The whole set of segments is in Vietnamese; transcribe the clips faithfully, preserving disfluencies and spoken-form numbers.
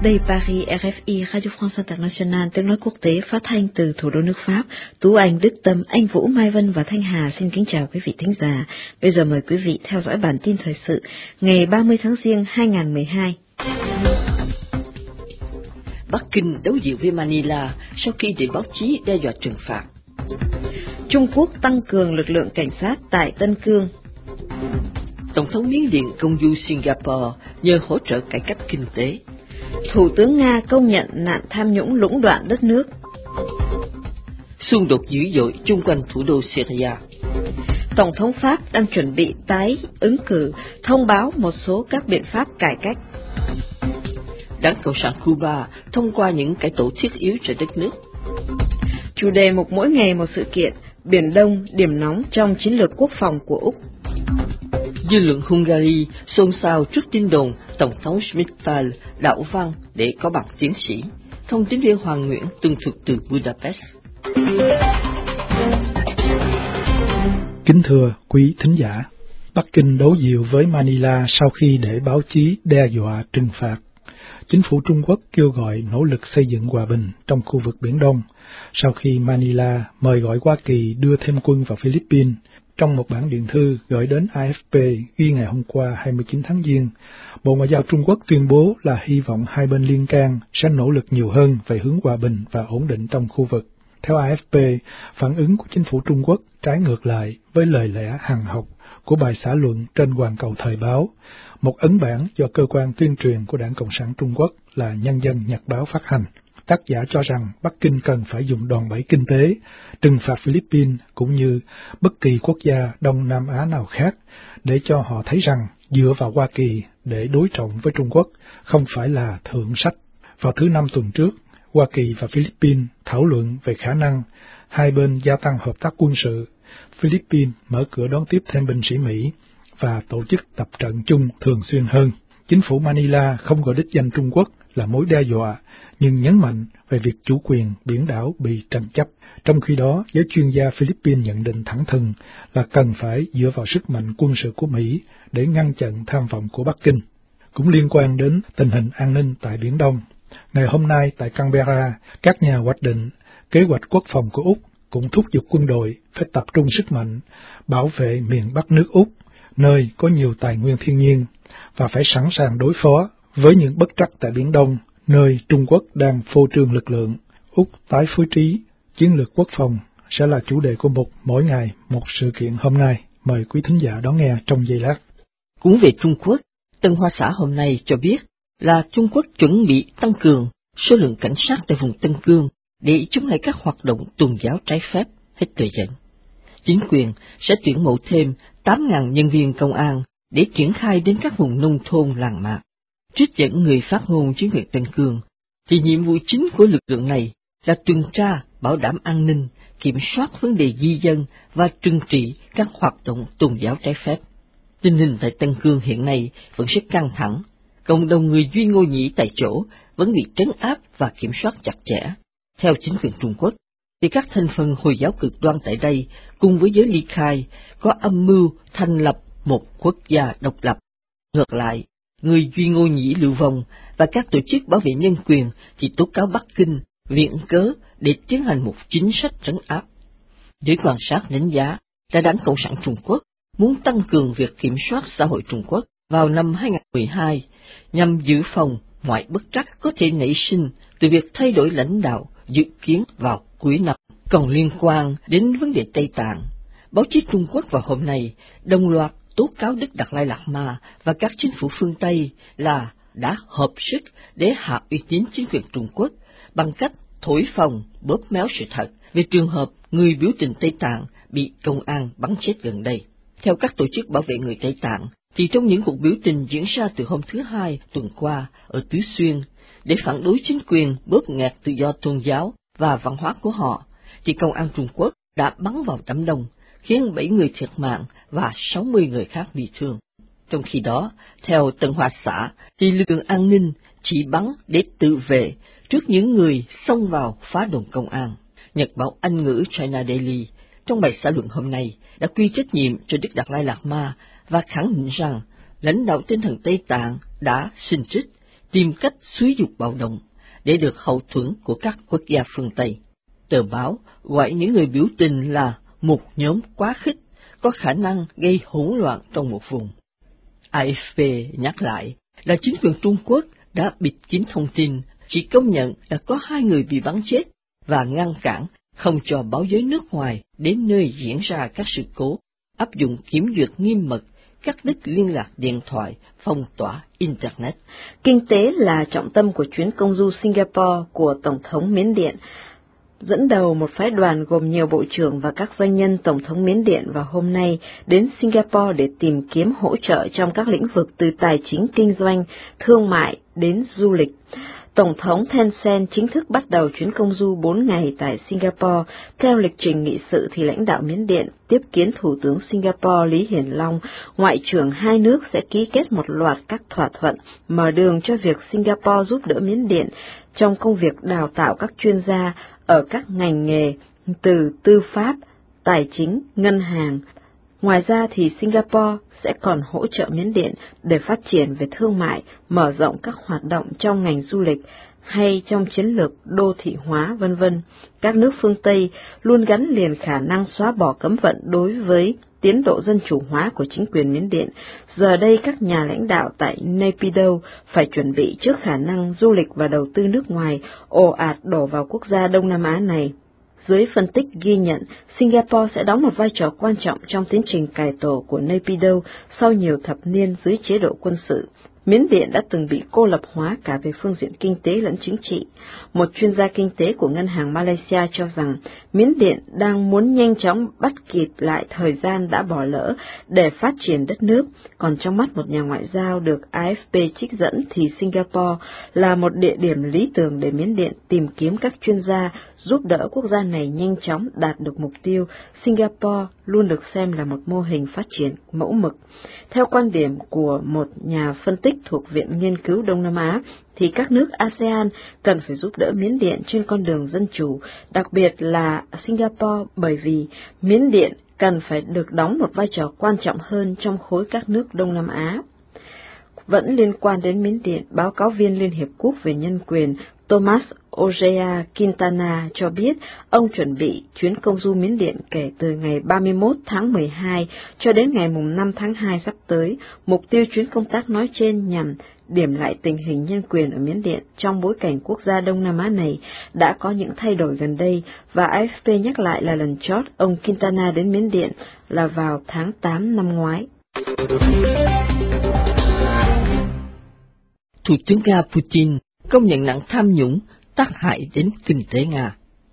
Tây Paris, rờ ép i Radio France International, tiếng nói quốc tế phát thanh từ thủ đô nước Pháp. Tú Anh, Đức Tâm, Anh Vũ, Mai Vân và Thanh Hà xin kính chào quý vị thính giả. Bây giờ mời quý vị theo dõi bản tin thời sự ngày ba mươi tháng Giêng hai nghìn không trăm mười hai. Bắc Kinh đấu dịu với Manila sau khi để báo chí đe dọa trừng phạt. Trung Quốc tăng cường lực lượng cảnh sát tại Tân Cương. Tổng thống Miến Điện công du Singapore nhờ hỗ trợ cải cách kinh tế. Thủ tướng Nga công nhận nạn tham nhũng lũng đoạn đất nước. Xung đột dữ dội chung quanh thủ đô Syria. Tổng thống Pháp đang chuẩn bị tái ứng cử, thông báo một số các biện pháp cải cách. Đảng Cộng sản Cuba thông qua những cải tổ thiết yếu cho đất nước. Chủ đề mục mỗi ngày một sự kiện, Biển Đông điểm nóng trong chiến lược quốc phòng của Úc. Dư luận Hungary xôn xao trước tin đồn Tổng thống Schmidt-Pál đảo văn để có bằng tiến sĩ. Thông tín viên Hoàng Nguyễn tường thuật từ Budapest. Kính thưa quý thính giả, Bắc Kinh đấu dịu với Manila sau khi để báo chí đe dọa trừng phạt. Chính phủ Trung Quốc kêu gọi nỗ lực xây dựng hòa bình trong khu vực Biển Đông sau khi Manila mời gọi Hoa Kỳ đưa thêm quân vào Philippines. Trong một bản điện thư gửi đến a ép pê ghi ngày hôm qua hai mươi chín tháng Giêng, Bộ Ngoại giao Trung Quốc tuyên bố là hy vọng hai bên liên can sẽ nỗ lực nhiều hơn về hướng hòa bình và ổn định trong khu vực. Theo a ép pê, phản ứng của chính phủ Trung Quốc trái ngược lại với lời lẽ hằn học của bài xã luận trên hoàn cầu thời báo, một ấn bản do cơ quan tuyên truyền của Đảng Cộng sản Trung Quốc là Nhân dân Nhật báo phát hành. Tác giả cho rằng Bắc Kinh cần phải dùng đòn bẩy kinh tế, trừng phạt Philippines cũng như bất kỳ quốc gia Đông Nam Á nào khác để cho họ thấy rằng dựa vào Hoa Kỳ để đối trọng với Trung Quốc không phải là thượng sách. Vào thứ Năm tuần trước, Hoa Kỳ và Philippines thảo luận về khả năng hai bên gia tăng hợp tác quân sự, Philippines mở cửa đón tiếp thêm binh sĩ Mỹ và tổ chức tập trận chung thường xuyên hơn. Chính phủ Manila không gọi đích danh Trung Quốc là mối đe dọa, nhưng nhấn mạnh về việc chủ quyền biển đảo bị tranh chấp. Trong khi đó, giới chuyên gia Philippines nhận định thẳng thừng là cần phải dựa vào sức mạnh quân sự của Mỹ để ngăn chặn tham vọng của Bắc Kinh. Cũng liên quan đến tình hình an ninh tại Biển Đông, ngày hôm nay tại Canberra, các nhà hoạch định kế hoạch quốc phòng của Úc cũng thúc giục quân đội phải tập trung sức mạnh bảo vệ miền Bắc nước Úc, nơi có nhiều tài nguyên thiên nhiên, và phải sẵn sàng đối phó với những bất trắc tại Biển Đông, nơi Trung Quốc đang phô trương lực lượng. Úc tái phối trí, chiến lược quốc phòng sẽ là chủ đề của mục Mỗi ngày một sự kiện hôm nay. Mời quý thính giả đón nghe trong giây lát. Cũng về Trung Quốc, Tân Hoa Xã hôm nay cho biết là Trung Quốc chuẩn bị tăng cường số lượng cảnh sát tại vùng Tân Cương để chống lại các hoạt động tôn giáo trái phép. Hết thời gian. Chính quyền sẽ tuyển mộ thêm tám nghìn nhân viên công an để triển khai đến các vùng nông thôn làng mạc. Trích dẫn người phát ngôn chính quyền Tân Cương, thì nhiệm vụ chính của lực lượng này là tuần tra, bảo đảm an ninh, kiểm soát vấn đề di dân và trừng trị các hoạt động tôn giáo trái phép. Tình hình tại Tân Cương hiện nay vẫn rất căng thẳng. Cộng đồng người Duy Ngô Nhĩ tại chỗ vẫn bị trấn áp và kiểm soát chặt chẽ. Theo chính quyền Trung Quốc, thì các thành phần Hồi giáo cực đoan tại đây cùng với giới ly khai có âm mưu thành lập một quốc gia độc lập. Ngược lại, người Duy Ngô Nhĩ lưu vong và các tổ chức bảo vệ nhân quyền thì tố cáo Bắc Kinh viện cớ để tiến hành một chính sách trấn áp. Giới quan sát đánh giá là Đảng Cộng sản Trung Quốc muốn tăng cường việc kiểm soát xã hội Trung Quốc vào năm hai nghìn không trăm mười hai nhằm dự phòng mọi bất trắc có thể nảy sinh từ việc thay đổi lãnh đạo dự kiến vào cuối năm. Còn liên quan đến vấn đề Tây Tạng, báo chí Trung Quốc vào hôm nay đồng loạt tố cáo Đức Đạt Lai Lạt Ma và các chính phủ phương Tây là đã hợp sức để hạ uy tín chính quyền Trung Quốc bằng cách thổi phồng bóp méo sự thật về trường hợp người biểu tình Tây Tạng bị công an bắn chết gần đây. Theo các tổ chức bảo vệ người Tây Tạng, thì trong những cuộc biểu tình diễn ra từ hôm thứ Hai tuần qua ở Tứ Xuyên để phản đối chính quyền bóp nghẹt tự do tôn giáo và văn hóa của họ, thì công an Trung Quốc đã bắn vào đám đông, khiến bảy người thiệt mạng và sáu mươi người khác bị thương. Trong khi đó, theo Tân Hoa Xã, thì lực lượng an ninh chỉ bắn để tự vệ trước những người xông vào phá đồn công an. Nhật báo Anh ngữ China Daily trong bài xã luận hôm nay đã quy trách nhiệm cho Đức Đạt Lai Lạt Ma và khẳng định rằng lãnh đạo tinh thần Tây Tạng đã xin trích tìm cách xúi giục bạo động để được hậu thuẫn của các quốc gia phương Tây. Tờ báo gọi những người biểu tình là một nhóm quá khích, có khả năng gây hỗn loạn trong một vùng. a ép pê nhắc lại là chính quyền Trung Quốc đã bịt kín thông tin, chỉ công nhận là có hai người bị bắn chết và ngăn cản không cho báo giới nước ngoài đến nơi diễn ra các sự cố, áp dụng kiểm duyệt nghiêm mật, cắt đứt liên lạc điện thoại, phong tỏa Internet. Kinh tế là trọng tâm của chuyến công du Singapore của Tổng thống Miến Điện. Dẫn đầu một phái đoàn gồm nhiều bộ trưởng và các doanh nhân, Tổng thống Miến Điện vào hôm nay đến Singapore để tìm kiếm hỗ trợ trong các lĩnh vực từ tài chính kinh doanh, thương mại đến du lịch. Tổng thống Thein Sein chính thức bắt đầu chuyến công du bốn ngày tại Singapore. Theo lịch trình nghị sự thì lãnh đạo Miến Điện tiếp kiến Thủ tướng Singapore Lý Hiển Long, ngoại trưởng hai nước sẽ ký kết một loạt các thỏa thuận, mở đường cho việc Singapore giúp đỡ Miến Điện trong công việc đào tạo các chuyên gia ở các ngành nghề từ tư pháp, tài chính, ngân hàng. Ngoài ra thì Singapore sẽ còn hỗ trợ Miến Điện để phát triển về thương mại, mở rộng các hoạt động trong ngành du lịch hay trong chiến lược đô thị hóa, vân vân. Các nước phương Tây luôn gắn liền khả năng xóa bỏ cấm vận đối với tiến độ dân chủ hóa của chính quyền Miến Điện. Giờ đây các nhà lãnh đạo tại Naypyidaw phải chuẩn bị trước khả năng du lịch và đầu tư nước ngoài ồ ạt đổ vào quốc gia Đông Nam Á này. Dưới phân tích ghi nhận, Singapore sẽ đóng một vai trò quan trọng trong tiến trình cải tổ của Naypyidaw sau nhiều thập niên dưới chế độ quân sự. Miến Điện đã từng bị cô lập hóa cả về phương diện kinh tế lẫn chính trị. Một chuyên gia kinh tế của Ngân hàng Malaysia cho rằng Miến Điện đang muốn nhanh chóng bắt kịp lại thời gian đã bỏ lỡ để phát triển đất nước, còn trong mắt một nhà ngoại giao được a ép pê trích dẫn thì Singapore là một địa điểm lý tưởng để Miến Điện tìm kiếm các chuyên gia giúp đỡ quốc gia này nhanh chóng đạt được mục tiêu. Singapore luôn được xem là một mô hình phát triển mẫu mực. Theo quan điểm của một nhà phân tích thuộc Viện Nghiên cứu Đông Nam Á, thì các nước a sê an cần phải giúp đỡ Miến Điện trên con đường dân chủ, đặc biệt là Singapore, bởi vì Miến Điện cần phải được đóng một vai trò quan trọng hơn trong khối các nước Đông Nam Á. Vẫn liên quan đến Miến Điện, báo cáo viên Liên Hiệp Quốc về Nhân quyền Thomas Ojea Quintana cho biết ông chuẩn bị chuyến công du Miến Điện kể từ ngày ba mươi mốt tháng mười hai cho đến ngày năm tháng hai sắp tới. Mục tiêu chuyến công tác nói trên nhằm điểm lại tình hình nhân quyền ở Miến Điện trong bối cảnh quốc gia Đông Nam Á này đã có những thay đổi gần đây, và a ép pê nhắc lại là lần chót ông Quintana đến Miến Điện là vào tháng tám năm ngoái. Thủ tướng Nga Putin công nhận nạn tham nhũng tác hại đến kinh tế Nga.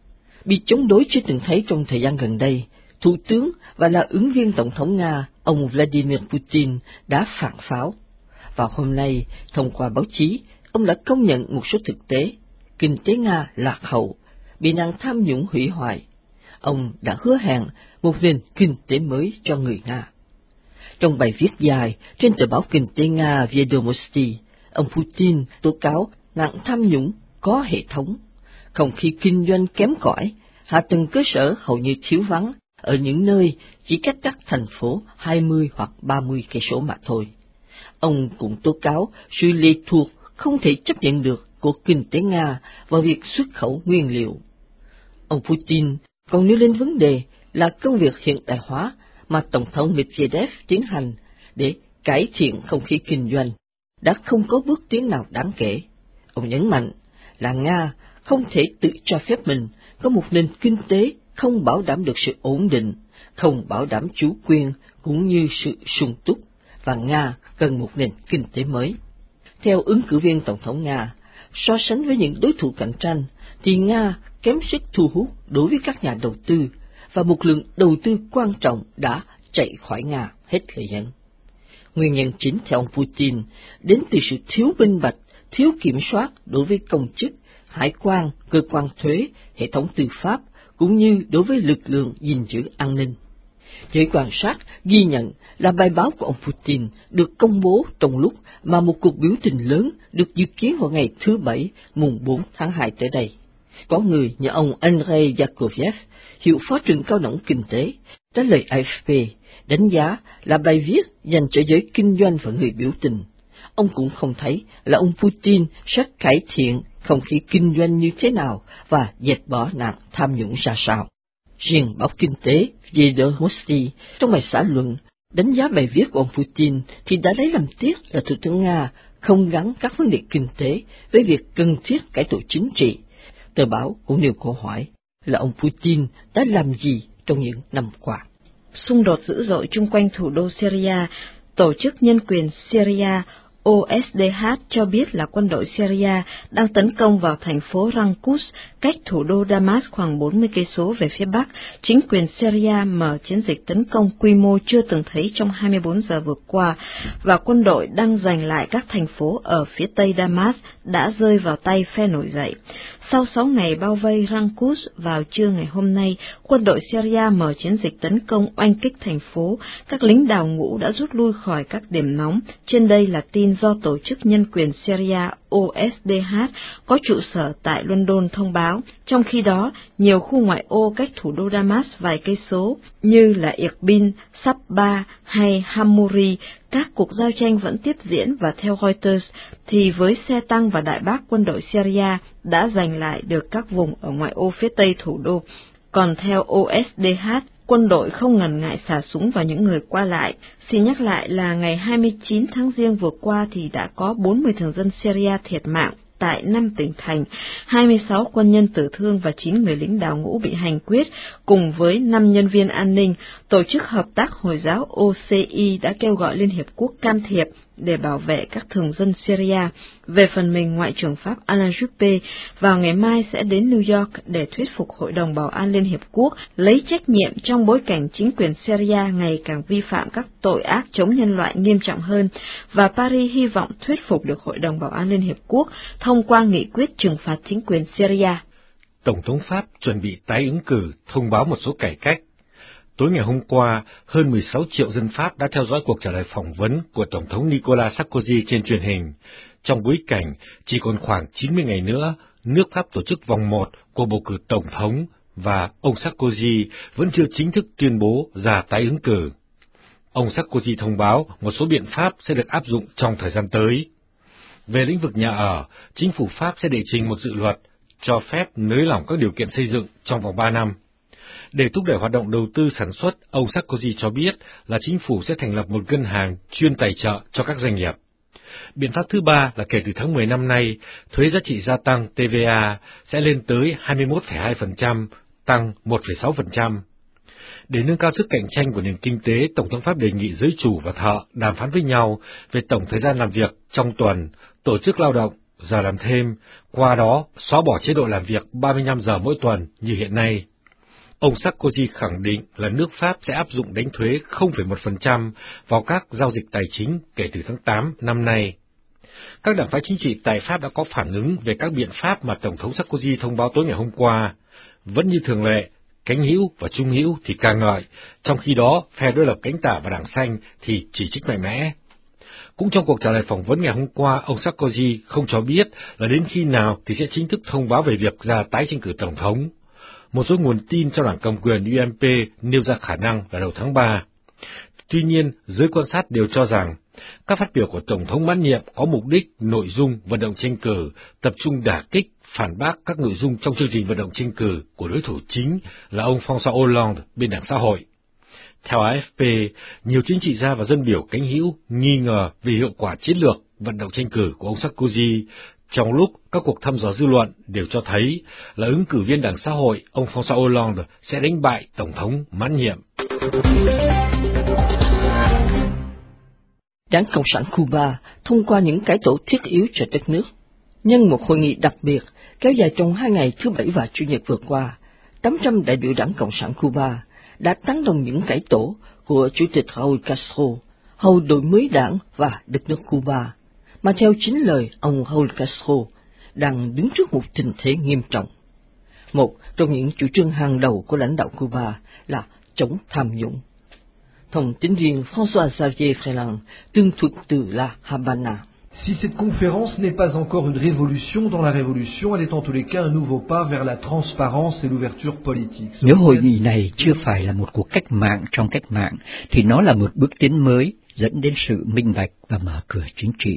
Bị chống đối chưa từng thấy trong thời gian gần đây, Thủ tướng và là ứng viên Tổng thống Nga, ông Vladimir Putin đã phản pháo. Vào hôm nay, thông qua báo chí, ông đã công nhận một số thực tế, kinh tế Nga lạc hậu, bị nạn tham nhũng hủy hoại. Ông đã hứa hẹn một nền kinh tế mới cho người Nga. Trong bài viết dài trên tờ báo kinh tế Nga Vedomosti, ông Putin tố cáo nạn tham nhũng có hệ thống, không khí kinh doanh kém cỏi, hạ tầng cơ sở hầu như thiếu vắng ở những nơi chỉ cách các thành phố hai mươi hoặc ba mươi cây số mà thôi. Ông cũng tố cáo sự lệ thuộc không thể chấp nhận được của kinh tế Nga vào việc xuất khẩu nguyên liệu. Ông Putin còn nêu lên vấn đề là công việc hiện đại hóa mà Tổng thống Medvedev tiến hành để cải thiện không khí kinh doanh đã không có bước tiến nào đáng kể. Ông nhấn mạnh là Nga không thể tự cho phép mình có một nền kinh tế không bảo đảm được sự ổn định, không bảo đảm chủ quyền cũng như sự sung túc, và Nga cần một nền kinh tế mới. Theo ứng cử viên Tổng thống Nga, so sánh với những đối thủ cạnh tranh, thì Nga kém sức thu hút đối với các nhà đầu tư, và một lượng đầu tư quan trọng đã chạy khỏi Nga, hết lời dẫn. Nguyên nhân chính theo ông Putin đến từ sự thiếu minh bạch, thiếu kiểm soát đối với công chức, hải quan, cơ quan thuế, hệ thống tư pháp, cũng như đối với lực lượng gìn giữ an ninh. Giới quan sát ghi nhận là bài báo của ông Putin được công bố trong lúc mà một cuộc biểu tình lớn được dự kiến vào ngày thứ Bảy, mùng bốn tháng hai tới đây. Có người như ông Andrei Yakovlev, hiệu phó trường cao đẳng kinh tế, trả lời a ép pê, đánh giá là bài viết dành cho giới kinh doanh và người biểu tình. ông cũng không thấy là ông Putin sẽ cải thiện không khí kinh doanh như thế nào và dẹp bỏ nạn tham nhũng ra sao. Riêng báo Kinh tế Viedomosti trong bài xã luận đánh giá bài viết của ông Putin thì đã lấy làm tiếc là Thủ tướng Nga không gắn các vấn đề kinh tế với việc cần thiết cải tổ chính trị. Tờ báo cũng nêu câu hỏi là ông Putin đã làm gì trong những năm qua. Xung đột dữ dội chung quanh thủ đô Syria, Tổ chức Nhân quyền Syria O S D H cho biết là quân đội Syria đang tấn công vào thành phố Raqqa, cách thủ đô Damas khoảng bốn mươi cây số về phía bắc. Chính quyền Syria mở chiến dịch tấn công quy mô chưa từng thấy trong hai mươi bốn giờ vừa qua, và quân đội đang giành lại các thành phố ở phía tây Damas đã rơi vào tay phe nổi dậy. Sau sáu ngày bao vây Raqqa, vào trưa ngày hôm nay, quân đội Syria mở chiến dịch tấn công oanh kích thành phố. Các lính đào ngũ đã rút lui khỏi các điểm nóng. Trên đây là tin do Tổ chức Nhân quyền Syria O S D H có trụ sở tại London thông báo. Trong khi đó, nhiều khu ngoại ô cách thủ đô Damas vài cây số như là Irbil, Sabba hay Hamouri, các cuộc giao tranh vẫn tiếp diễn, và theo Reuters thì với xe tăng và đại bác, quân đội Syria đã giành lại được các vùng ở ngoại ô phía tây thủ đô. Còn theo O S D H, quân đội không ngần ngại xả súng vào những người qua lại. Xin nhắc lại là ngày hai mươi chín tháng Giêng vừa qua thì đã có bốn mươi thường dân Syria thiệt mạng tại năm tỉnh thành, hai mươi sáu quân nhân tử thương và chín người lính đào ngũ bị hành quyết, cùng với năm nhân viên an ninh. Tổ chức Hợp tác Hồi giáo O C I đã kêu gọi Liên Hiệp Quốc can thiệp để bảo vệ các thường dân Syria. Về phần mình, Ngoại trưởng Pháp Alain Juppé vào ngày mai sẽ đến New York để thuyết phục Hội đồng Bảo an Liên Hiệp Quốc lấy trách nhiệm trong bối cảnh chính quyền Syria ngày càng vi phạm các tội ác chống nhân loại nghiêm trọng hơn, và Paris hy vọng thuyết phục được Hội đồng Bảo an Liên Hiệp Quốc thông qua nghị quyết trừng phạt chính quyền Syria. Tổng thống Pháp chuẩn bị tái ứng cử, thông báo một số cải cách. Tối ngày hôm qua, hơn mười sáu triệu dân Pháp đã theo dõi cuộc trả lời phỏng vấn của Tổng thống Nicolas Sarkozy trên truyền hình. Trong bối cảnh chỉ còn khoảng chín mươi ngày nữa, nước Pháp tổ chức vòng một của bầu cử Tổng thống, và ông Sarkozy vẫn chưa chính thức tuyên bố ra tái ứng cử. Ông Sarkozy thông báo một số biện pháp sẽ được áp dụng trong thời gian tới. Về lĩnh vực nhà ở, chính phủ Pháp sẽ đệ trình một dự luật cho phép nới lỏng các điều kiện xây dựng trong vòng ba năm. Để thúc đẩy hoạt động đầu tư sản xuất, ông Sarkozy cho biết là chính phủ sẽ thành lập một ngân hàng chuyên tài trợ cho các doanh nghiệp. Biện pháp thứ ba là kể từ tháng mười năm nay, thuế giá trị gia tăng T V A sẽ lên tới hai mươi mốt phẩy hai phần trăm, tăng một phẩy sáu phần trăm. Để nâng cao sức cạnh tranh của nền kinh tế, Tổng thống Pháp đề nghị giới chủ và thợ đàm phán với nhau về tổng thời gian làm việc trong tuần, tổ chức lao động, giờ làm thêm, qua đó xóa bỏ chế độ làm việc ba mươi lăm giờ mỗi tuần như hiện nay. Ông Sarkozy khẳng định là nước Pháp sẽ áp dụng đánh thuế không phẩy một phần trăm vào các giao dịch tài chính kể từ tháng tám năm nay. Các đảng phái chính trị tại Pháp đã có phản ứng về các biện pháp mà Tổng thống Sarkozy thông báo tối ngày hôm qua. Vẫn như thường lệ, cánh hữu và trung hữu thì ca ngợi, trong khi đó phe đối lập cánh tả và đảng xanh thì chỉ trích mạnh mẽ. Cũng trong cuộc trả lời phỏng vấn ngày hôm qua, ông Sarkozy không cho biết là đến khi nào thì sẽ chính thức thông báo về việc ra tái tranh cử Tổng thống. Một số nguồn tin trong đảng cầm quyền U M P nêu ra khả năng là đầu tháng ba. Tuy nhiên, giới quan sát đều cho rằng các phát biểu của Tổng thống mãn nhiệm có mục đích nội dung vận động tranh cử, tập trung đả kích, phản bác các nội dung trong chương trình vận động tranh cử của đối thủ chính là ông François Hollande bên đảng xã hội. Theo A F P, nhiều chính trị gia và dân biểu cánh hữu nghi ngờ về hiệu quả chiến lược vận động tranh cử của ông Sarkozy, trong lúc các cuộc thăm dò dư luận đều cho thấy là ứng cử viên đảng xã hội ông François Hollande sẽ đánh bại Tổng thống mãn nhiệm. Đảng Cộng sản Cuba thông qua những cải tổ thiết yếu cho đất nước. Nhân một hội nghị đặc biệt kéo dài trong hai ngày thứ Bảy và Chủ nhật vừa qua, tám trăm đại biểu Đảng Cộng sản Cuba đã tán đồng những cải tổ của Chủ tịch Raúl Castro, hầu đổi mới đảng và đất nước Cuba, mà theo chính lời ông Raúl Castro đang đứng trước một tình thế nghiêm trọng. Một trong những chủ trương hàng đầu của lãnh đạo Cuba là chống tham nhũng. Thông tín viên François Xavier Freland tường thuật từ La Habana. Si cette conférence n'est pas encore une révolution dans la révolution, elle est en tous les cas un nouveau pas vers la transparence et l'ouverture politique. Nếu hội nghị này chưa phải là một cuộc cách mạng trong cách mạng, thì nó là một bước tiến mới dẫn đến sự minh bạch và mở cửa chính trị.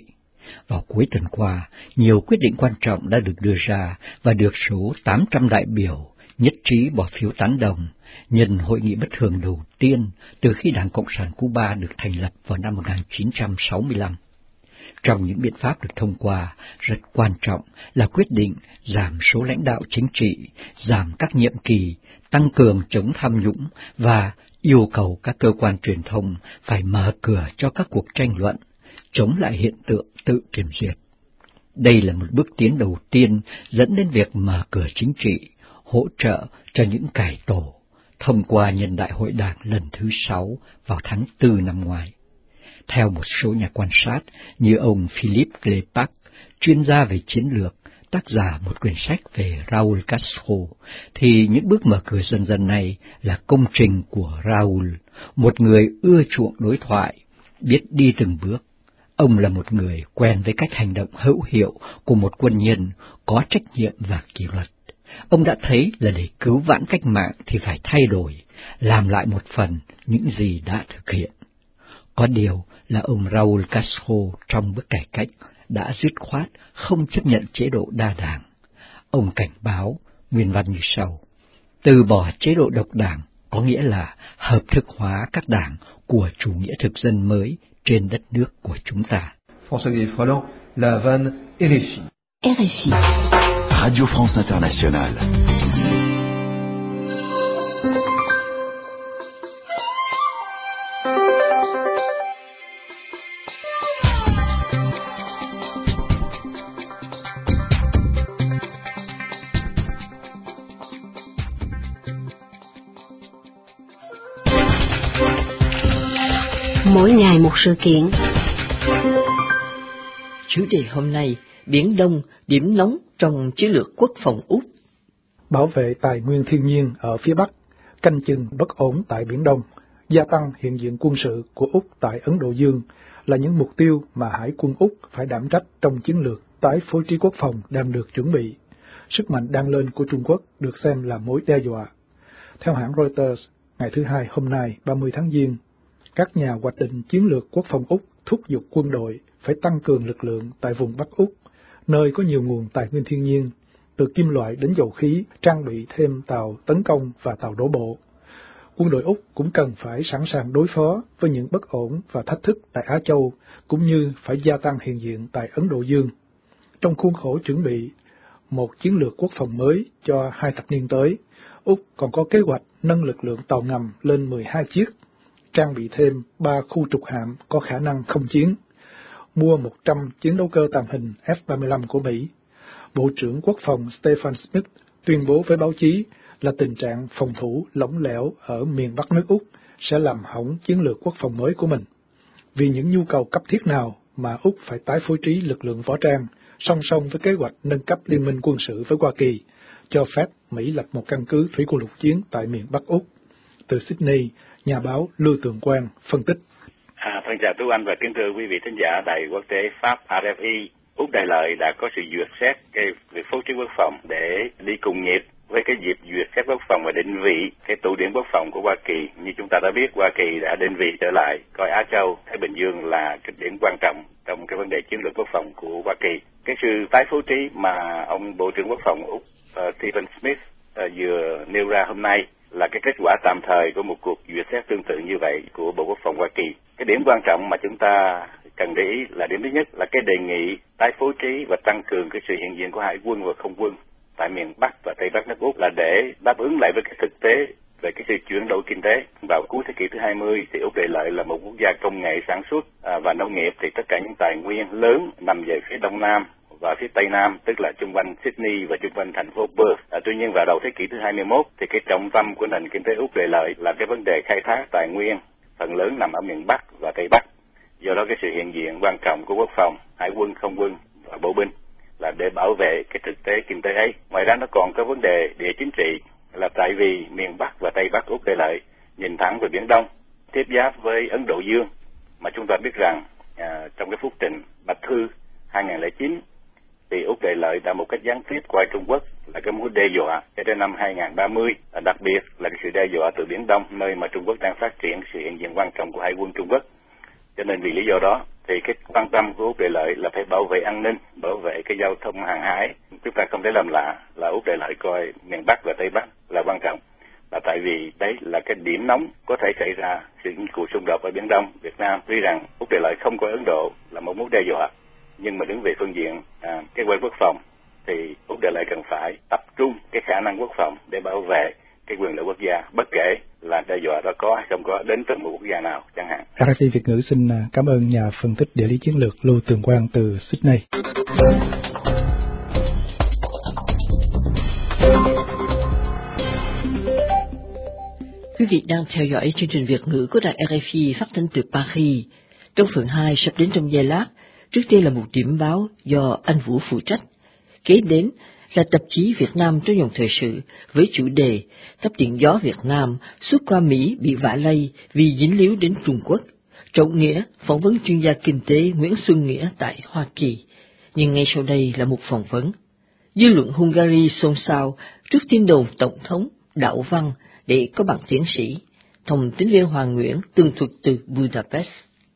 Vào cuối tuần qua, nhiều quyết định quan trọng đã được đưa ra và được số tám trăm đại biểu nhất trí bỏ phiếu tán đồng nhân hội nghị bất thường đầu tiên từ khi Đảng Cộng sản Cuba được thành lập vào năm một nghìn chín trăm sáu mươi lăm. Trong những biện pháp được thông qua, rất quan trọng là quyết định giảm số lãnh đạo chính trị, giảm các nhiệm kỳ, tăng cường chống tham nhũng và yêu cầu các cơ quan truyền thông phải mở cửa cho các cuộc tranh luận, chống lại hiện tượng tự kiểm duyệt. Đây là một bước tiến đầu tiên dẫn đến việc mở cửa chính trị, hỗ trợ cho những cải tổ, thông qua nhân đại hội đảng lần thứ sáu vào tháng tư năm ngoái. Theo một số nhà quan sát như ông Philip Klepak, chuyên gia về chiến lược, tác giả một quyển sách về Raúl Castro, thì những bước mở cửa dần dần này là công trình của Raúl, một người ưa chuộng đối thoại, biết đi từng bước. Ông là một người quen với cách hành động hữu hiệu của một quân nhân có trách nhiệm và kỷ luật. Ông đã thấy là để cứu vãn cách mạng thì phải thay đổi, làm lại một phần những gì đã thực hiện. Có điều là ông Raúl Castro trong bước cải cách đã dứt khoát không chấp nhận chế độ đa đảng. Ông cảnh báo nguyên văn như sau: từ bỏ chế độ độc đảng có nghĩa là hợp thức hóa các đảng của chủ nghĩa thực dân mới trên đất nước của chúng ta. François Frelon, La Havane, R F I. R F I. Radio France Internationale. Mỗi ngày một sự kiện. Chủ đề hôm nay: Biển Đông, điểm nóng trong chiến lược quốc phòng Úc. Bảo vệ tài nguyên thiên nhiên ở phía Bắc, canh chừng bất ổn tại Biển Đông, gia tăng hiện diện quân sự của Úc tại Ấn Độ Dương là những mục tiêu mà Hải quân Úc phải đảm trách trong chiến lược tái phối trí quốc phòng đang được chuẩn bị. Sức mạnh đang lên của Trung Quốc được xem là mối đe dọa. Theo hãng Reuters, ngày thứ Hai hôm nay ba mươi tháng Giêng, các nhà hoạch định chiến lược quốc phòng Úc thúc giục quân đội phải tăng cường lực lượng tại vùng Bắc Úc, nơi có nhiều nguồn tài nguyên thiên nhiên, từ kim loại đến dầu khí, trang bị thêm tàu tấn công và tàu đổ bộ. Quân đội Úc cũng cần phải sẵn sàng đối phó với những bất ổn và thách thức tại Á Châu, cũng như phải gia tăng hiện diện tại Ấn Độ Dương. Trong khuôn khổ chuẩn bị một chiến lược quốc phòng mới cho hai thập niên tới, Úc còn có kế hoạch nâng lực lượng tàu ngầm lên mười hai chiếc, trang bị thêm ba khu trục hạm có khả năng không chiến, mua một trăm chiến đấu cơ tàng hình F ba mươi lăm của Mỹ. Bộ trưởng Quốc phòng Stephen Smith tuyên bố với báo chí là tình trạng phòng thủ lỏng lẻo ở miền Bắc nước Úc sẽ làm hỏng chiến lược quốc phòng mới của mình. Vì những nhu cầu cấp thiết nào mà Úc phải tái phối trí lực lượng võ trang, song song với kế hoạch nâng cấp liên minh quân sự với Hoa Kỳ, cho phép Mỹ lập một căn cứ thủy quân lục chiến tại miền Bắc Úc. Từ Sydney, nhà báo Lưu Tường Quang phân tích. À, thân chào Tú Anh và kính thưa quý vị thính giả Đài Quốc tế Pháp R F I. Úc Đại Lợi đã có sự duyệt xét cái việc phối trí quốc phòng để đi cùng nhịp với cái dịp duyệt xét quốc phòng và định vị cái tụ điểm quốc phòng của Hoa Kỳ. Như chúng ta đã biết, Hoa Kỳ đã định vị trở lại coi Á Châu, Thái Bình Dương là cái điểm quan trọng trong cái vấn đề chiến lược quốc phòng của Hoa Kỳ. Cái sự tái phối trí mà ông Bộ trưởng Quốc phòng Úc uh, Stephen Smith uh, vừa nêu ra hôm nay là cái kết quả tạm thời của một cuộc duyệt xét tương tự như vậy của Bộ Quốc phòng Hoa Kỳ. Cái điểm quan trọng mà chúng ta cần để ý là điểm thứ nhất là cái đề nghị tái phối trí và tăng cường cái sự hiện diện của hải quân và không quân tại miền Bắc và Tây Bắc nước Úc là để đáp ứng lại với cái thực tế về cái sự chuyển đổi kinh tế. Vào cuối thế kỷ thứ hai mươi thì Úc Đại Lợi là một quốc gia công nghệ sản xuất à, và nông nghiệp, thì tất cả những tài nguyên lớn nằm về phía đông nam và phía tây nam, tức là chung quanh Sydney và chung quanh thành phố Perth. À, tuy nhiên vào đầu thế kỷ thứ hai mươi mốt thì cái trọng tâm của nền kinh tế Úc Đại Lợi là cái vấn đề khai thác tài nguyên, phần lớn nằm ở miền Bắc và Tây Bắc. Do đó cái sự hiện diện quan trọng của quốc phòng, hải quân, không quân và bộ binh là để bảo vệ cái thực tế kinh tế ấy. Ngoài ra nó còn có vấn đề địa chính trị, là tại vì miền Bắc và Tây Bắc Úc Đại Lợi nhìn thẳng về Biển Đông, tiếp giáp với Ấn Độ Dương, mà chúng ta biết rằng à, trong cái phúc trình Bạch Thư hai không không chín thì Úc Đại Lợi đã một cách gián tiếp coi Trung Quốc là cái mối đe dọa cho đến năm hai không ba mươi, đặc biệt là cái sự đe dọa từ Biển Đông, nơi mà Trung Quốc đang phát triển sự hiện diện quan trọng của hải quân Trung Quốc. Cho nên vì lý do đó thì cái quan tâm của Úc Đại Lợi là phải bảo vệ an ninh, bảo vệ cái giao thông hàng hải. Chúng ta không thể làm lạ là Úc Đại Lợi coi miền Bắc và Tây Bắc là quan trọng, là tại vì đấy là cái điểm nóng có thể xảy ra sự cuộc xung đột ở Biển Đông. Việt Nam tuy rằng Úc Đại Lợi không coi Ấn Độ là một mối đe dọa, nhưng mà đứng về phương diện à, cái quyền quốc phòng thì Úc Đại Lợi cần phải tập trung cái khả năng quốc phòng để bảo vệ cái quyền lợi quốc gia, bất kể là đe dọa đó có hay không có đến từ một quốc gia nào chẳng hạn. rờ tê Việt ngữ xin cảm ơn nhà phân tích địa lý chiến lược Lưu Tường Quang từ Sydney. Quý vị đang theo dõi chương trình Việt ngữ của đài rờ ép i phát thanh từ Paris. Trong phần hai sắp đến trong giây lát, trước đây là một điểm báo do anh Vũ phụ trách. Kế đến là tạp chí Việt Nam trong dòng thời sự với chủ đề Tháp điện gió Việt Nam xuất qua Mỹ bị vạ lây vì dính líu đến Trung Quốc. Trọng Nghĩa phỏng vấn chuyên gia kinh tế Nguyễn Xuân Nghĩa tại Hoa Kỳ. Nhưng ngay sau đây là một phỏng vấn. Dư luận Hungary xôn xao trước tin đồn Tổng thống đạo văn để có bằng tiến sĩ. Thông tín viên Hoàng Nguyễn tường thuật từ Budapest.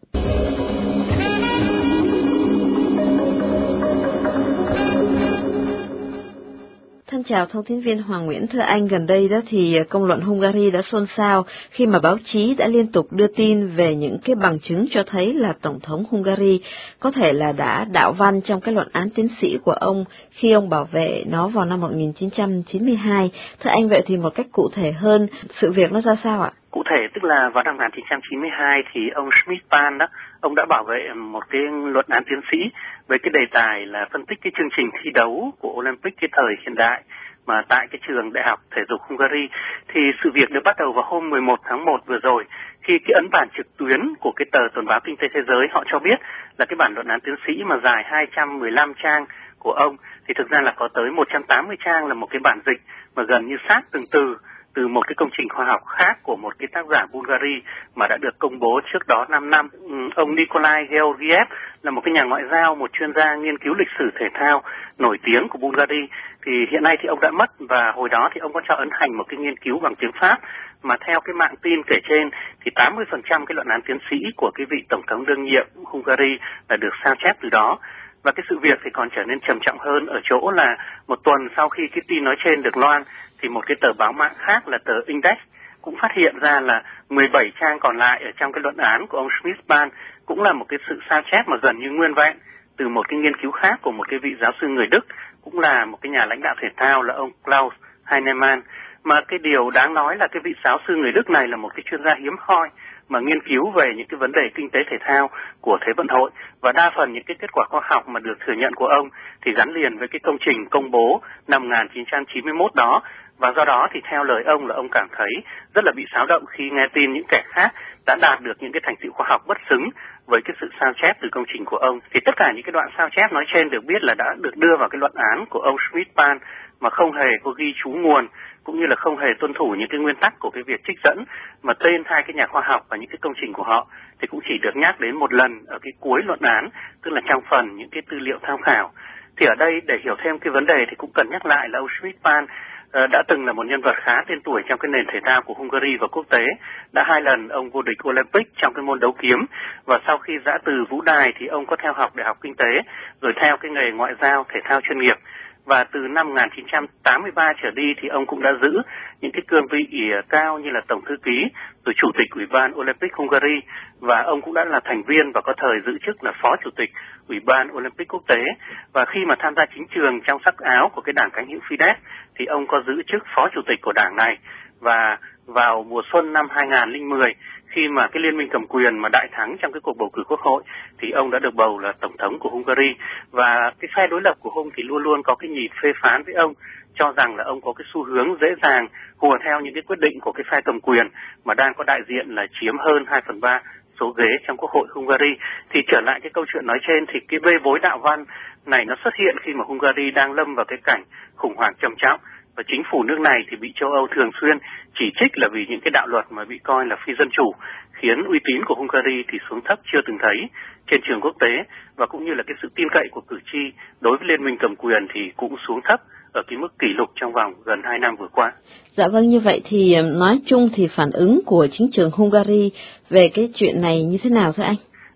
Thân chào thông tin viên Hoàng Nguyễn. Thưa anh, gần đây đó thì công luận Hungary đã xôn xao khi mà báo chí đã liên tục đưa tin về những cái bằng chứng cho thấy là Tổng thống Hungary có thể là đã đạo văn trong cái luận án tiến sĩ của ông khi ông bảo vệ nó vào năm một nghìn chín trăm chín mươi hai. Thưa anh, vậy thì một cách cụ thể hơn, sự việc nó ra sao ạ? Cụ thể tức là vào năm một nghìn chín trăm chín mươi hai thì ông Schmidt-Pan đó, ông đã bảo vệ một cái luận án tiến sĩ với cái đề tài là phân tích cái chương trình thi đấu của Olympic cái thời hiện đại mà tại cái trường Đại học Thể dục Hungary. Thì sự việc được bắt đầu vào hôm mười một tháng một vừa rồi, khi cái ấn bản trực tuyến của cái tờ Tuần báo Kinh tế Thế giới họ cho biết là cái bản luận án tiến sĩ mà dài hai trăm mười lăm trang của ông thì thực ra là có tới một trăm tám mươi trang là một cái bản dịch mà gần như sát từng từ từ một cái công trình khoa học khác của một cái tác giả Bulgari mà đã được công bố trước đó năm năm. Ông Nikolai Georgiev là một cái nhà ngoại giao, một chuyên gia nghiên cứu lịch sử thể thao nổi tiếng của Bulgari. Thì hiện nay thì ông đã mất, và hồi đó thì ông có cho ấn hành một cái nghiên cứu bằng tiếng Pháp mà theo cái mạng tin kể trên thì tám mươi phần trăm cái luận án tiến sĩ của cái vị tổng thống đương nhiệm Hungary là được sao chép từ đó. Và cái sự việc thì còn trở nên trầm trọng hơn ở chỗ là một tuần sau khi cái tin nói trên được loan thì một cái tờ báo mạng khác là tờ Index cũng phát hiện ra là mười bảy trang còn lại ở trong cái luận án của ông Schmidt-Pan cũng là một cái sự sao chép mà gần như nguyên vẹn từ một cái nghiên cứu khác của một cái vị giáo sư người Đức, cũng là một cái nhà lãnh đạo thể thao là ông Klaus Heinemann. Mà cái điều đáng nói là cái vị giáo sư người Đức này là một cái chuyên gia hiếm hoi mà nghiên cứu về những cái vấn đề kinh tế thể thao của Thế vận hội, và đa phần những cái kết quả khoa học mà được thừa nhận của ông thì gắn liền với cái công trình công bố năm một nghìn chín trăm chín mươi mốt đó. Và do đó thì theo lời ông là ông cảm thấy rất là bị xáo động khi nghe tin những kẻ khác đã đạt được những cái thành tựu khoa học bất xứng với cái sự sao chép từ công trình của ông. Thì tất cả những cái đoạn sao chép nói trên được biết là đã được đưa vào cái luận án của ông Schmidt-Pan mà không hề có ghi chú nguồn, cũng như là không hề tuân thủ những cái nguyên tắc của cái việc trích dẫn, mà tên hai cái nhà khoa học và những cái công trình của họ thì cũng chỉ được nhắc đến một lần ở cái cuối luận án, tức là trong phần những cái tư liệu tham khảo. Thì ở đây để hiểu thêm cái vấn đề thì cũng cần nhắc lại là ông Schmidt-Pan đã từng là một nhân vật khá tên tuổi trong cái nền thể thao của Hungary và quốc tế, đã hai lần ông vô địch Olympic trong cái môn đấu kiếm, và sau khi giã từ vũ đài thì ông có theo học đại học kinh tế, rồi theo cái nghề ngoại giao thể thao chuyên nghiệp. Và từ năm một nghìn chín trăm tám mươi ba trở đi thì ông cũng đã giữ những cái cương vị cao như là tổng thư ký, rồi chủ tịch Ủy ban Olympic Hungary, và ông cũng đã là thành viên và có thời giữ chức là phó chủ tịch Ủy ban Olympic quốc tế. Và khi mà tham gia chính trường trong sắc áo của cái đảng cánh hữu Fidesz thì ông có giữ chức phó chủ tịch của đảng này. Và vào mùa xuân năm hai nghìn không trăm mười, khi mà cái liên minh cầm quyền mà đại thắng trong cái cuộc bầu cử quốc hội thì ông đã được bầu là tổng thống của Hungary. Và cái phe đối lập của Hung thì luôn luôn có cái nhìn phê phán với ông, cho rằng là ông có cái xu hướng dễ dàng hùa theo những cái quyết định của cái phe cầm quyền mà đang có đại diện là chiếm hơn hai phần ba số ghế trong quốc hội Hungary. Thì trở lại cái câu chuyện nói trên thì cái bê bối đạo văn này nó xuất hiện khi mà Hungary đang lâm vào cái cảnh khủng hoảng trầm trọng, và chính phủ nước này thì bị châu Âu thường xuyên chỉ trích là vì những cái đạo luật mà bị coi là phi dân chủ, khiến uy tín của Hungary thì xuống thấp chưa từng thấy trên trường quốc tế, và cũng như là cái sự tin cậy của cử tri đối với liên minh cầm quyền thì cũng xuống thấp ở cái mức kỷ lục trong vòng gần hai năm vừa qua. Dạ vâng, như vậy thì nói chung thì phản ứng của chính trường Hungary về cái chuyện này như thế nào thưa anh?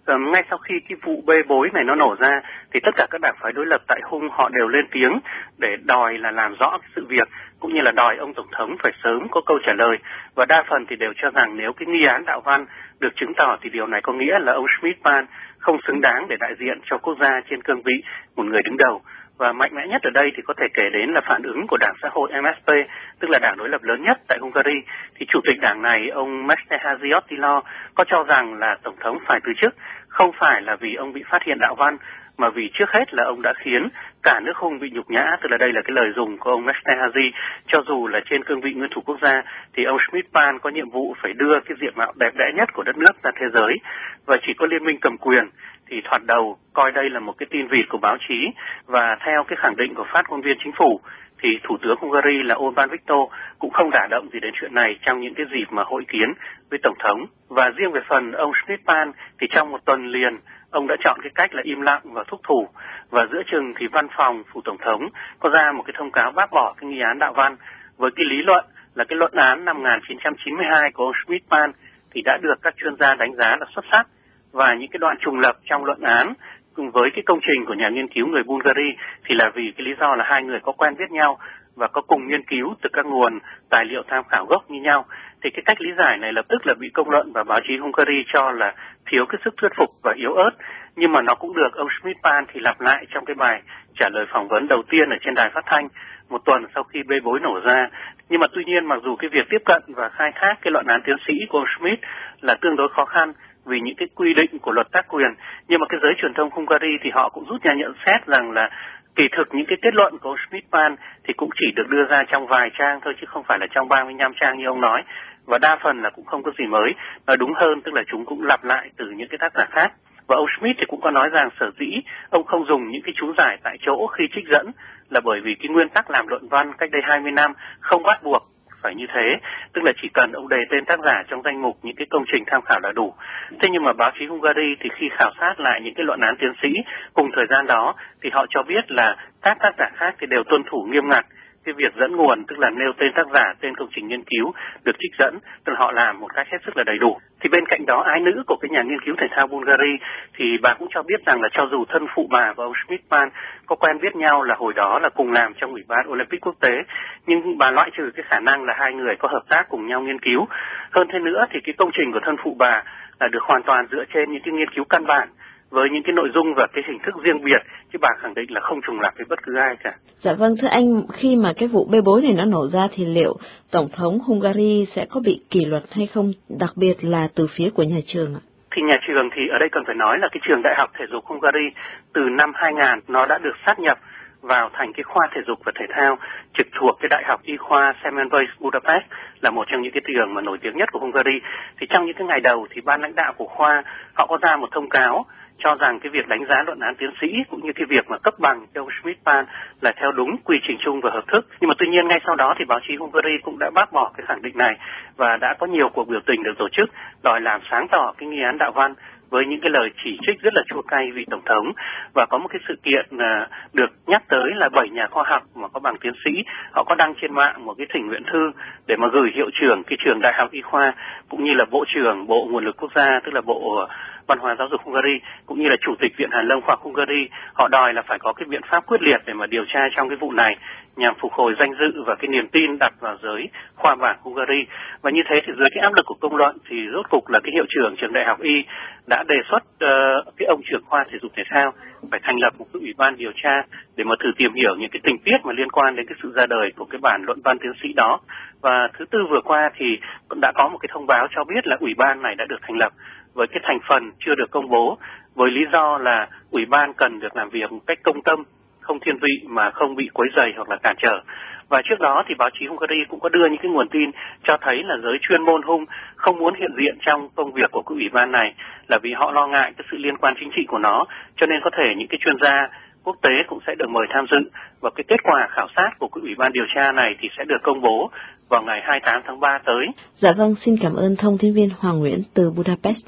Um, ngay sau khi cái vụ bê bối này nó nổ ra thì tất cả các đảng phái đối lập tại Hung họ đều lên tiếng để đòi là làm rõ cái sự việc, cũng như là đòi ông tổng thống phải sớm có câu trả lời, và đa phần thì đều cho rằng nếu cái nghi án đạo văn được chứng tỏ thì điều này có nghĩa là ông Schmidt-Pan không xứng đáng để đại diện cho quốc gia trên cương vị một người đứng đầu. Và mạnh mẽ nhất ở đây thì có thể kể đến là phản ứng của đảng xã hội em ét pê, tức là đảng đối lập lớn nhất tại Hungary. Thì chủ tịch đảng này, ông Mesterházy Attila, có cho rằng là tổng thống phải từ chức, không phải là vì ông bị phát hiện đạo văn, mà vì trước hết là ông đã khiến cả nước Hung bị nhục nhã, tức là đây là cái lời dùng của ông Mesterházy. Cho dù là trên cương vị nguyên thủ quốc gia thì ông Schmidt-Pan có nhiệm vụ phải đưa cái diện mạo đẹp đẽ nhất của đất nước ra thế giới, và chỉ có liên minh cầm quyền thì thoạt đầu coi đây là một cái tin vịt của báo chí. Và theo cái khẳng định của phát ngôn viên chính phủ thì thủ tướng Hungary là Orbán Viktor cũng không đả động gì đến chuyện này trong những cái dịp mà hội kiến với tổng thống. Và riêng về phần ông Schmidt-Pan thì trong một tuần liền ông đã chọn cái cách là im lặng và thúc thủ, và giữa chừng thì văn phòng phủ tổng thống có ra một cái thông cáo bác bỏ cái nghi án đạo văn với cái lý luận là cái luận án năm một nghìn chín trăm chín mươi hai của ông Schmidt-Pan thì đã được các chuyên gia đánh giá là xuất sắc, và những cái đoạn trùng lập trong luận án cùng với cái công trình của nhà nghiên cứu người Bulgaria thì là vì cái lý do là hai người có quen biết nhau và có cùng nghiên cứu từ các nguồn tài liệu tham khảo gốc như nhau. Thì cái cách lý giải này lập tức là bị công luận và báo chí Hungary cho là thiếu cái sức thuyết phục và yếu ớt, nhưng mà nó cũng được ông Schmidt-Pan thì lặp lại trong cái bài trả lời phỏng vấn đầu tiên ở trên đài phát thanh một tuần sau khi bê bối nổ ra. Nhưng mà tuy nhiên, mặc dù cái việc tiếp cận và khai thác cái luận án tiến sĩ của ông Schmidt là tương đối khó khăn vì những cái quy định của luật tác quyền, nhưng mà cái giới truyền thông Hungary thì họ cũng rút ra nhận xét rằng là kỳ thực những cái kết luận của ông Schmidt-Pan thì cũng chỉ được đưa ra trong vài trang thôi, chứ không phải là trong ba mươi lăm trang như ông nói, và đa phần là cũng không có gì mới. Nói đúng hơn tức là chúng cũng lặp lại từ những cái tác giả khác. Và ông Schmidt thì cũng có nói rằng sở dĩ ông không dùng những cái chú giải tại chỗ khi trích dẫn là bởi vì cái nguyên tắc làm luận văn cách đây hai mươi năm không bắt buộc phải như thế, tức là chỉ cần ông đề tên tác giả trong danh mục những cái công trình tham khảo là đủ. Thế nhưng mà báo chí Hungary thì khi khảo sát lại những cái luận án tiến sĩ cùng thời gian đó thì họ cho biết là các tác giả khác thì đều tuân thủ nghiêm ngặt cái việc dẫn nguồn, tức là nêu tên tác giả, tên công trình nghiên cứu được trích dẫn, tức là họ làm một cách hết sức là đầy đủ. Thì bên cạnh đó, ái nữ của cái nhà nghiên cứu thể thao Bulgaria thì bà cũng cho biết rằng là cho dù thân phụ bà và ông Schmidt-Pan có quen biết nhau là hồi đó là cùng làm trong Ủy ban Olympic quốc tế, nhưng bà loại trừ cái khả năng là hai người có hợp tác cùng nhau nghiên cứu. Hơn thế nữa thì cái công trình của thân phụ bà là được hoàn toàn dựa trên những cái nghiên cứu căn bản với những cái nội dung và cái hình thức riêng biệt, chứ bà khẳng định là không trùng lặp với bất cứ ai cả. Dạ vâng, thưa anh, khi mà cái vụ bê bối này nó nổ ra thì liệu Tổng thống Hungary sẽ có bị kỷ luật hay không, đặc biệt là từ phía của nhà trường ạ? Thì nhà trường thì ở đây cần phải nói là cái trường đại học thể dục Hungary từ năm hai nghìn nó đã được sát nhập vào thành cái khoa thể dục và thể thao trực thuộc cái đại học y khoa Semmelweis Budapest, là một trong những cái trường mà nổi tiếng nhất của Hungary. Thì trong những cái ngày đầu thì ban lãnh đạo của khoa họ có ra một thông cáo cho rằng cái việc đánh giá luận án tiến sĩ cũng như cái việc mà cấp bằng cho ông Schmidt-Pan là theo đúng quy trình chung và hợp thức. Nhưng mà tuy nhiên ngay sau đó thì báo chí Hungary cũng đã bác bỏ cái khẳng định này và đã có nhiều cuộc biểu tình được tổ chức đòi làm sáng tỏ cái nghi án đạo văn với những cái lời chỉ trích rất là chua cay vị tổng thống. Và có một cái sự kiện uh, được nhắc tới là bảy nhà khoa học mà có bằng tiến sĩ họ có đăng trên mạng một cái thỉnh nguyện thư để mà gửi hiệu trưởng cái trường đại học y khoa cũng như là bộ trưởng bộ nguồn lực quốc gia, tức là bộ uh, văn hóa giáo dục Hungary, cũng như là chủ tịch viện hàn lâm khoa học Hungary. Họ đòi là phải có cái biện pháp quyết liệt để mà điều tra trong cái vụ này nhằm phục hồi danh dự và cái niềm tin đặt vào giới khoa bảng Hungary. Và như thế thì dưới cái áp lực của công luận thì rốt cục là cái hiệu trưởng trường đại học y đã đề xuất uh, cái ông trưởng khoa thể dục thể thao phải thành lập một cái ủy ban điều tra để mà thử tìm hiểu những cái tình tiết mà liên quan đến cái sự ra đời của cái bản luận văn tiến sĩ đó. Và thứ tư vừa qua thì cũng đã có một cái thông báo cho biết là ủy ban này đã được thành lập với cái thành phần chưa được công bố, với lý do là ủy ban cần được làm việc một cách công tâm, không thiên vị mà không bị quấy rầy hoặc là cản trở. Và trước đó thì báo chí Hungary cũng có đưa những cái nguồn tin cho thấy là giới chuyên môn Hung không muốn hiện diện trong công việc của cái ủy ban này là vì họ lo ngại cái sự liên quan chính trị của nó, cho nên có thể những cái chuyên gia quốc tế cũng sẽ được mời tham dự, và cái kết quả khảo sát của cái ủy ban điều tra này thì sẽ được công bố vào ngày hai mươi tám tháng ba tới. Dạ vâng, xin cảm ơn thông tin viên Hoàng Nguyễn từ Budapest.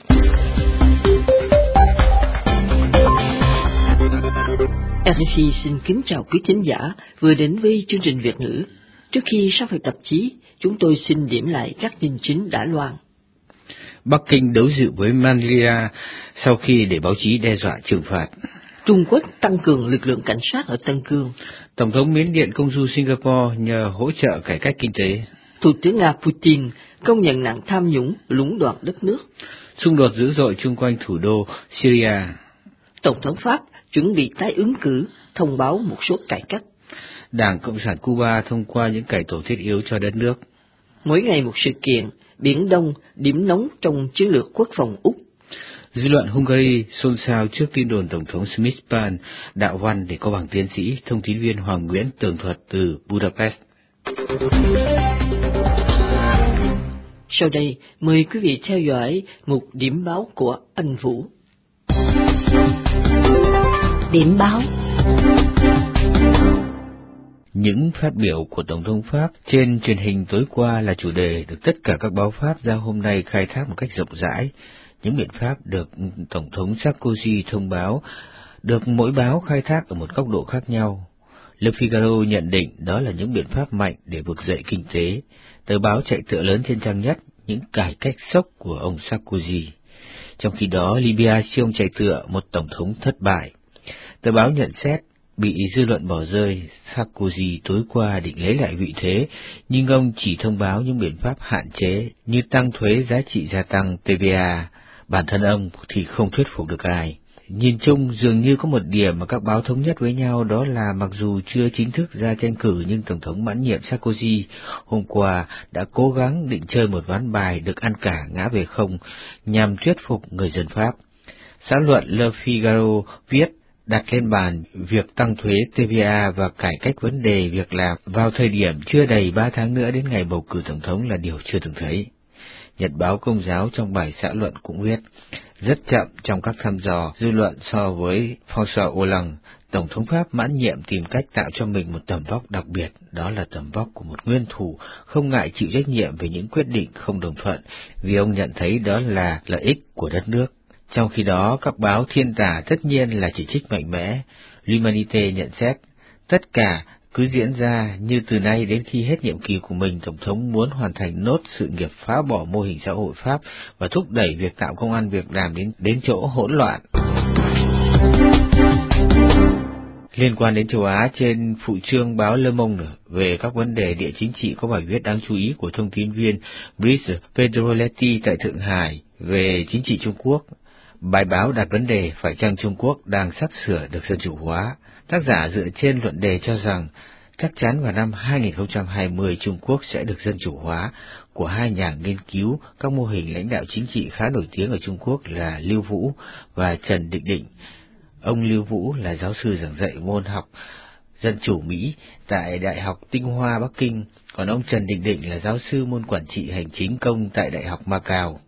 rờ ép i xin kính chào quý thính giả vừa đến với chương trình Việt ngữ. Trước khi sang phần tạp chí, chúng tôi xin điểm lại các tin chính đã loan. Bắc Kinh đấu dự với Manila sau khi để báo chí đe dọa trừng phạt. Trung Quốc tăng cường lực lượng cảnh sát ở Tân Cương. Tổng thống Miến Điện công du Singapore nhờ hỗ trợ cải cách kinh tế. Thủ tướng Nga Putin công nhận nạn tham nhũng lũng đoạn đất nước. Xung đột dữ dội chung quanh thủ đô Syria. Tổng thống Pháp chuẩn bị tái ứng cử, thông báo một số cải cách. Đảng Cộng sản Cuba thông qua những cải tổ thiết yếu cho đất nước. Mỗi ngày một sự kiện, Biển Đông điểm nóng trong chiến lược quốc phòng Úc. Dư luận Hungary xôn xao trước tin đồn Tổng thống Smispan đạo văn để có bằng tiến sĩ. Thông tín viên Hoàng Nguyễn tường thuật từ Budapest. Sau đây, mời quý vị theo dõi một điểm báo của anh Vũ. Điểm báo. Những phát biểu của Tổng thống Pháp trên truyền hình tối qua là chủ đề được tất cả các báo Pháp ra hôm nay khai thác một cách rộng rãi. Những biện pháp được Tổng thống Sarkozy thông báo được mỗi báo khai thác ở một góc độ khác nhau. Le Figaro nhận định đó là những biện pháp mạnh để vực dậy kinh tế. Tờ báo chạy tựa lớn trên trang nhất những cải cách sốc của ông Sarkozy. Trong khi đó, Libya siêu chạy tựa một tổng thống thất bại. Tờ báo nhận xét bị dư luận bỏ rơi, Sarkozy tối qua định lấy lại vị thế, nhưng ông chỉ thông báo những biện pháp hạn chế như tăng thuế giá trị gia tăng T V A. Bản thân ông thì không thuyết phục được ai. Nhìn chung dường như có một điểm mà các báo thống nhất với nhau, đó là mặc dù chưa chính thức ra tranh cử nhưng Tổng thống mãn nhiệm Sarkozy hôm qua đã cố gắng định chơi một ván bài được ăn cả ngã về không nhằm thuyết phục người dân Pháp. Xã luận Le Figaro viết đặt lên bàn việc tăng thuế T V A và cải cách vấn đề việc làm vào thời điểm chưa đầy ba tháng nữa đến ngày bầu cử Tổng thống là điều chưa từng thấy. Nhật báo Công giáo trong bài xã luận cũng viết, rất chậm trong các thăm dò dư luận so với François Hollande, Tổng thống Pháp mãn nhiệm tìm cách tạo cho mình một tầm vóc đặc biệt, đó là tầm vóc của một nguyên thủ, không ngại chịu trách nhiệm về những quyết định không đồng thuận, vì ông nhận thấy đó là lợi ích của đất nước. Trong khi đó, các báo thiên tả tất nhiên là chỉ trích mạnh mẽ. L'Humanité nhận xét, tất cả cứ diễn ra như từ nay đến khi hết nhiệm kỳ của mình, Tổng thống muốn hoàn thành nốt sự nghiệp phá bỏ mô hình xã hội Pháp và thúc đẩy việc tạo công ăn việc làm đến, đến chỗ hỗn loạn. Liên quan đến châu Á, trên phụ chương báo Le Monde về các vấn đề địa chính trị có bài viết đáng chú ý của thông tin viên Brice Pedroletti tại Thượng Hải về chính trị Trung Quốc. Bài báo đặt vấn đề phải chăng Trung Quốc đang sắp sửa được dân chủ hóa. Tác giả dựa trên luận đề cho rằng chắc chắn vào năm hai không hai không Trung Quốc sẽ được dân chủ hóa của hai nhà nghiên cứu các mô hình lãnh đạo chính trị khá nổi tiếng ở Trung Quốc là Lưu Vũ và Trần Định Định. Ông Lưu Vũ là giáo sư giảng dạy môn học dân chủ Mỹ tại Đại học Tinh Hoa Bắc Kinh, còn ông Trần Định Định là giáo sư môn quản trị hành chính công tại Đại học Macau.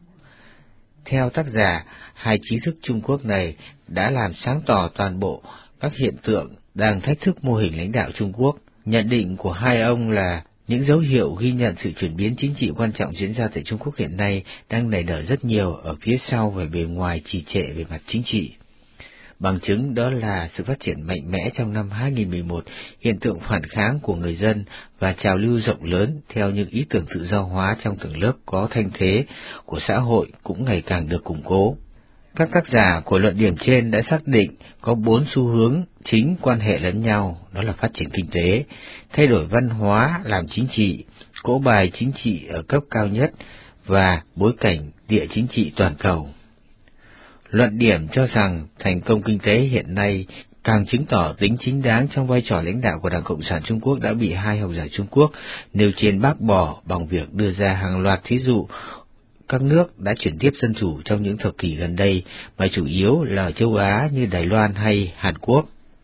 Theo tác giả, hai trí thức Trung Quốc này đã làm sáng tỏ toàn bộ các hiện tượng đang thách thức mô hình lãnh đạo Trung Quốc. Nhận định của hai ông là những dấu hiệu ghi nhận sự chuyển biến chính trị quan trọng diễn ra tại Trung Quốc hiện nay đang nảy nở rất nhiều ở phía sau về bề ngoài trì trệ về mặt chính trị. Bằng chứng đó là sự phát triển mạnh mẽ trong năm hai nghìn không trăm mười một, hiện tượng phản kháng của người dân và trào lưu rộng lớn theo những ý tưởng tự do hóa trong tầng lớp có thanh thế của xã hội cũng ngày càng được củng cố. Các tác giả của luận điểm trên đã xác định có bốn xu hướng chính quan hệ lẫn nhau, đó là phát triển kinh tế, thay đổi văn hóa làm chính trị, cỗ bài chính trị ở cấp cao nhất và bối cảnh địa chính trị toàn cầu. Luận điểm cho rằng thành công kinh tế hiện nay càng chứng tỏ tính chính đáng trong vai trò lãnh đạo của Đảng Cộng sản Trung Quốc đã bị hai học giả Trung Quốc nêu trên bác bỏ bằng việc đưa ra hàng loạt thí dụ các nước đã chuyển tiếp dân chủ trong những thập kỷ gần đây, mà chủ yếu là ở châu Á như Đài Loan hay Hàn Quốc.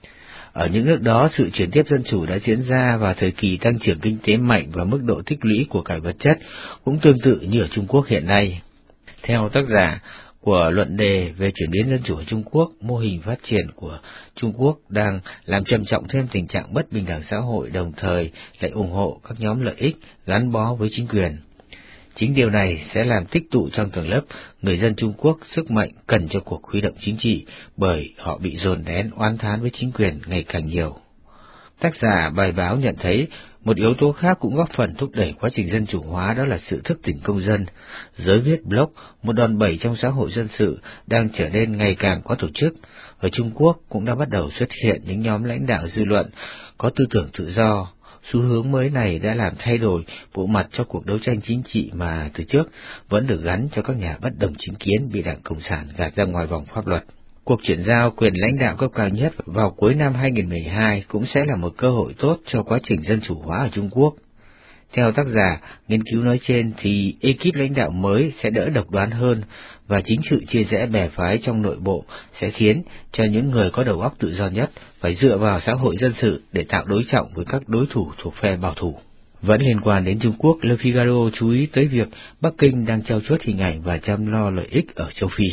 Ở những nước đó, sự chuyển tiếp dân chủ đã diễn ra vào thời kỳ tăng trưởng kinh tế mạnh và mức độ tích lũy của cải vật chất cũng tương tự như ở Trung Quốc hiện nay. Theo tác giả của luận đề về chuyển biến dân chủ ở Trung Quốc, mô hình phát triển của Trung Quốc đang làm trầm trọng thêm tình trạng bất bình đẳng xã hội, đồng thời lại ủng hộ các nhóm lợi ích gắn bó với chính quyền. Chính điều này sẽ làm tích tụ trong tầng lớp người dân Trung Quốc sức mạnh cần cho cuộc huy động chính trị, bởi họ bị dồn nén oán thán với chính quyền ngày càng nhiều. Tác giả bài báo nhận thấy một yếu tố khác cũng góp phần thúc đẩy quá trình dân chủ hóa, đó là sự thức tỉnh công dân. Giới viết blog, một đòn bẩy trong xã hội dân sự, đang trở nên ngày càng có tổ chức. Ở Trung Quốc cũng đã bắt đầu xuất hiện những nhóm lãnh đạo dư luận có tư tưởng tự do. Xu hướng mới này đã làm thay đổi bộ mặt cho cuộc đấu tranh chính trị mà từ trước vẫn được gắn cho các nhà bất đồng chính kiến bị Đảng Cộng sản gạt ra ngoài vòng pháp luật. Cuộc chuyển giao quyền lãnh đạo cấp cao nhất vào cuối năm hai nghìn không trăm mười hai cũng sẽ là một cơ hội tốt cho quá trình dân chủ hóa ở Trung Quốc. Theo tác giả, nghiên cứu nói trên thì ekip lãnh đạo mới sẽ đỡ độc đoán hơn, và chính sự chia rẽ bè phái trong nội bộ sẽ khiến cho những người có đầu óc tự do nhất phải dựa vào xã hội dân sự để tạo đối trọng với các đối thủ thuộc phe bảo thủ. Vẫn liên quan đến Trung Quốc, Le Figaro chú ý tới việc Bắc Kinh đang trau chuốt hình ảnh và chăm lo lợi ích ở châu Phi.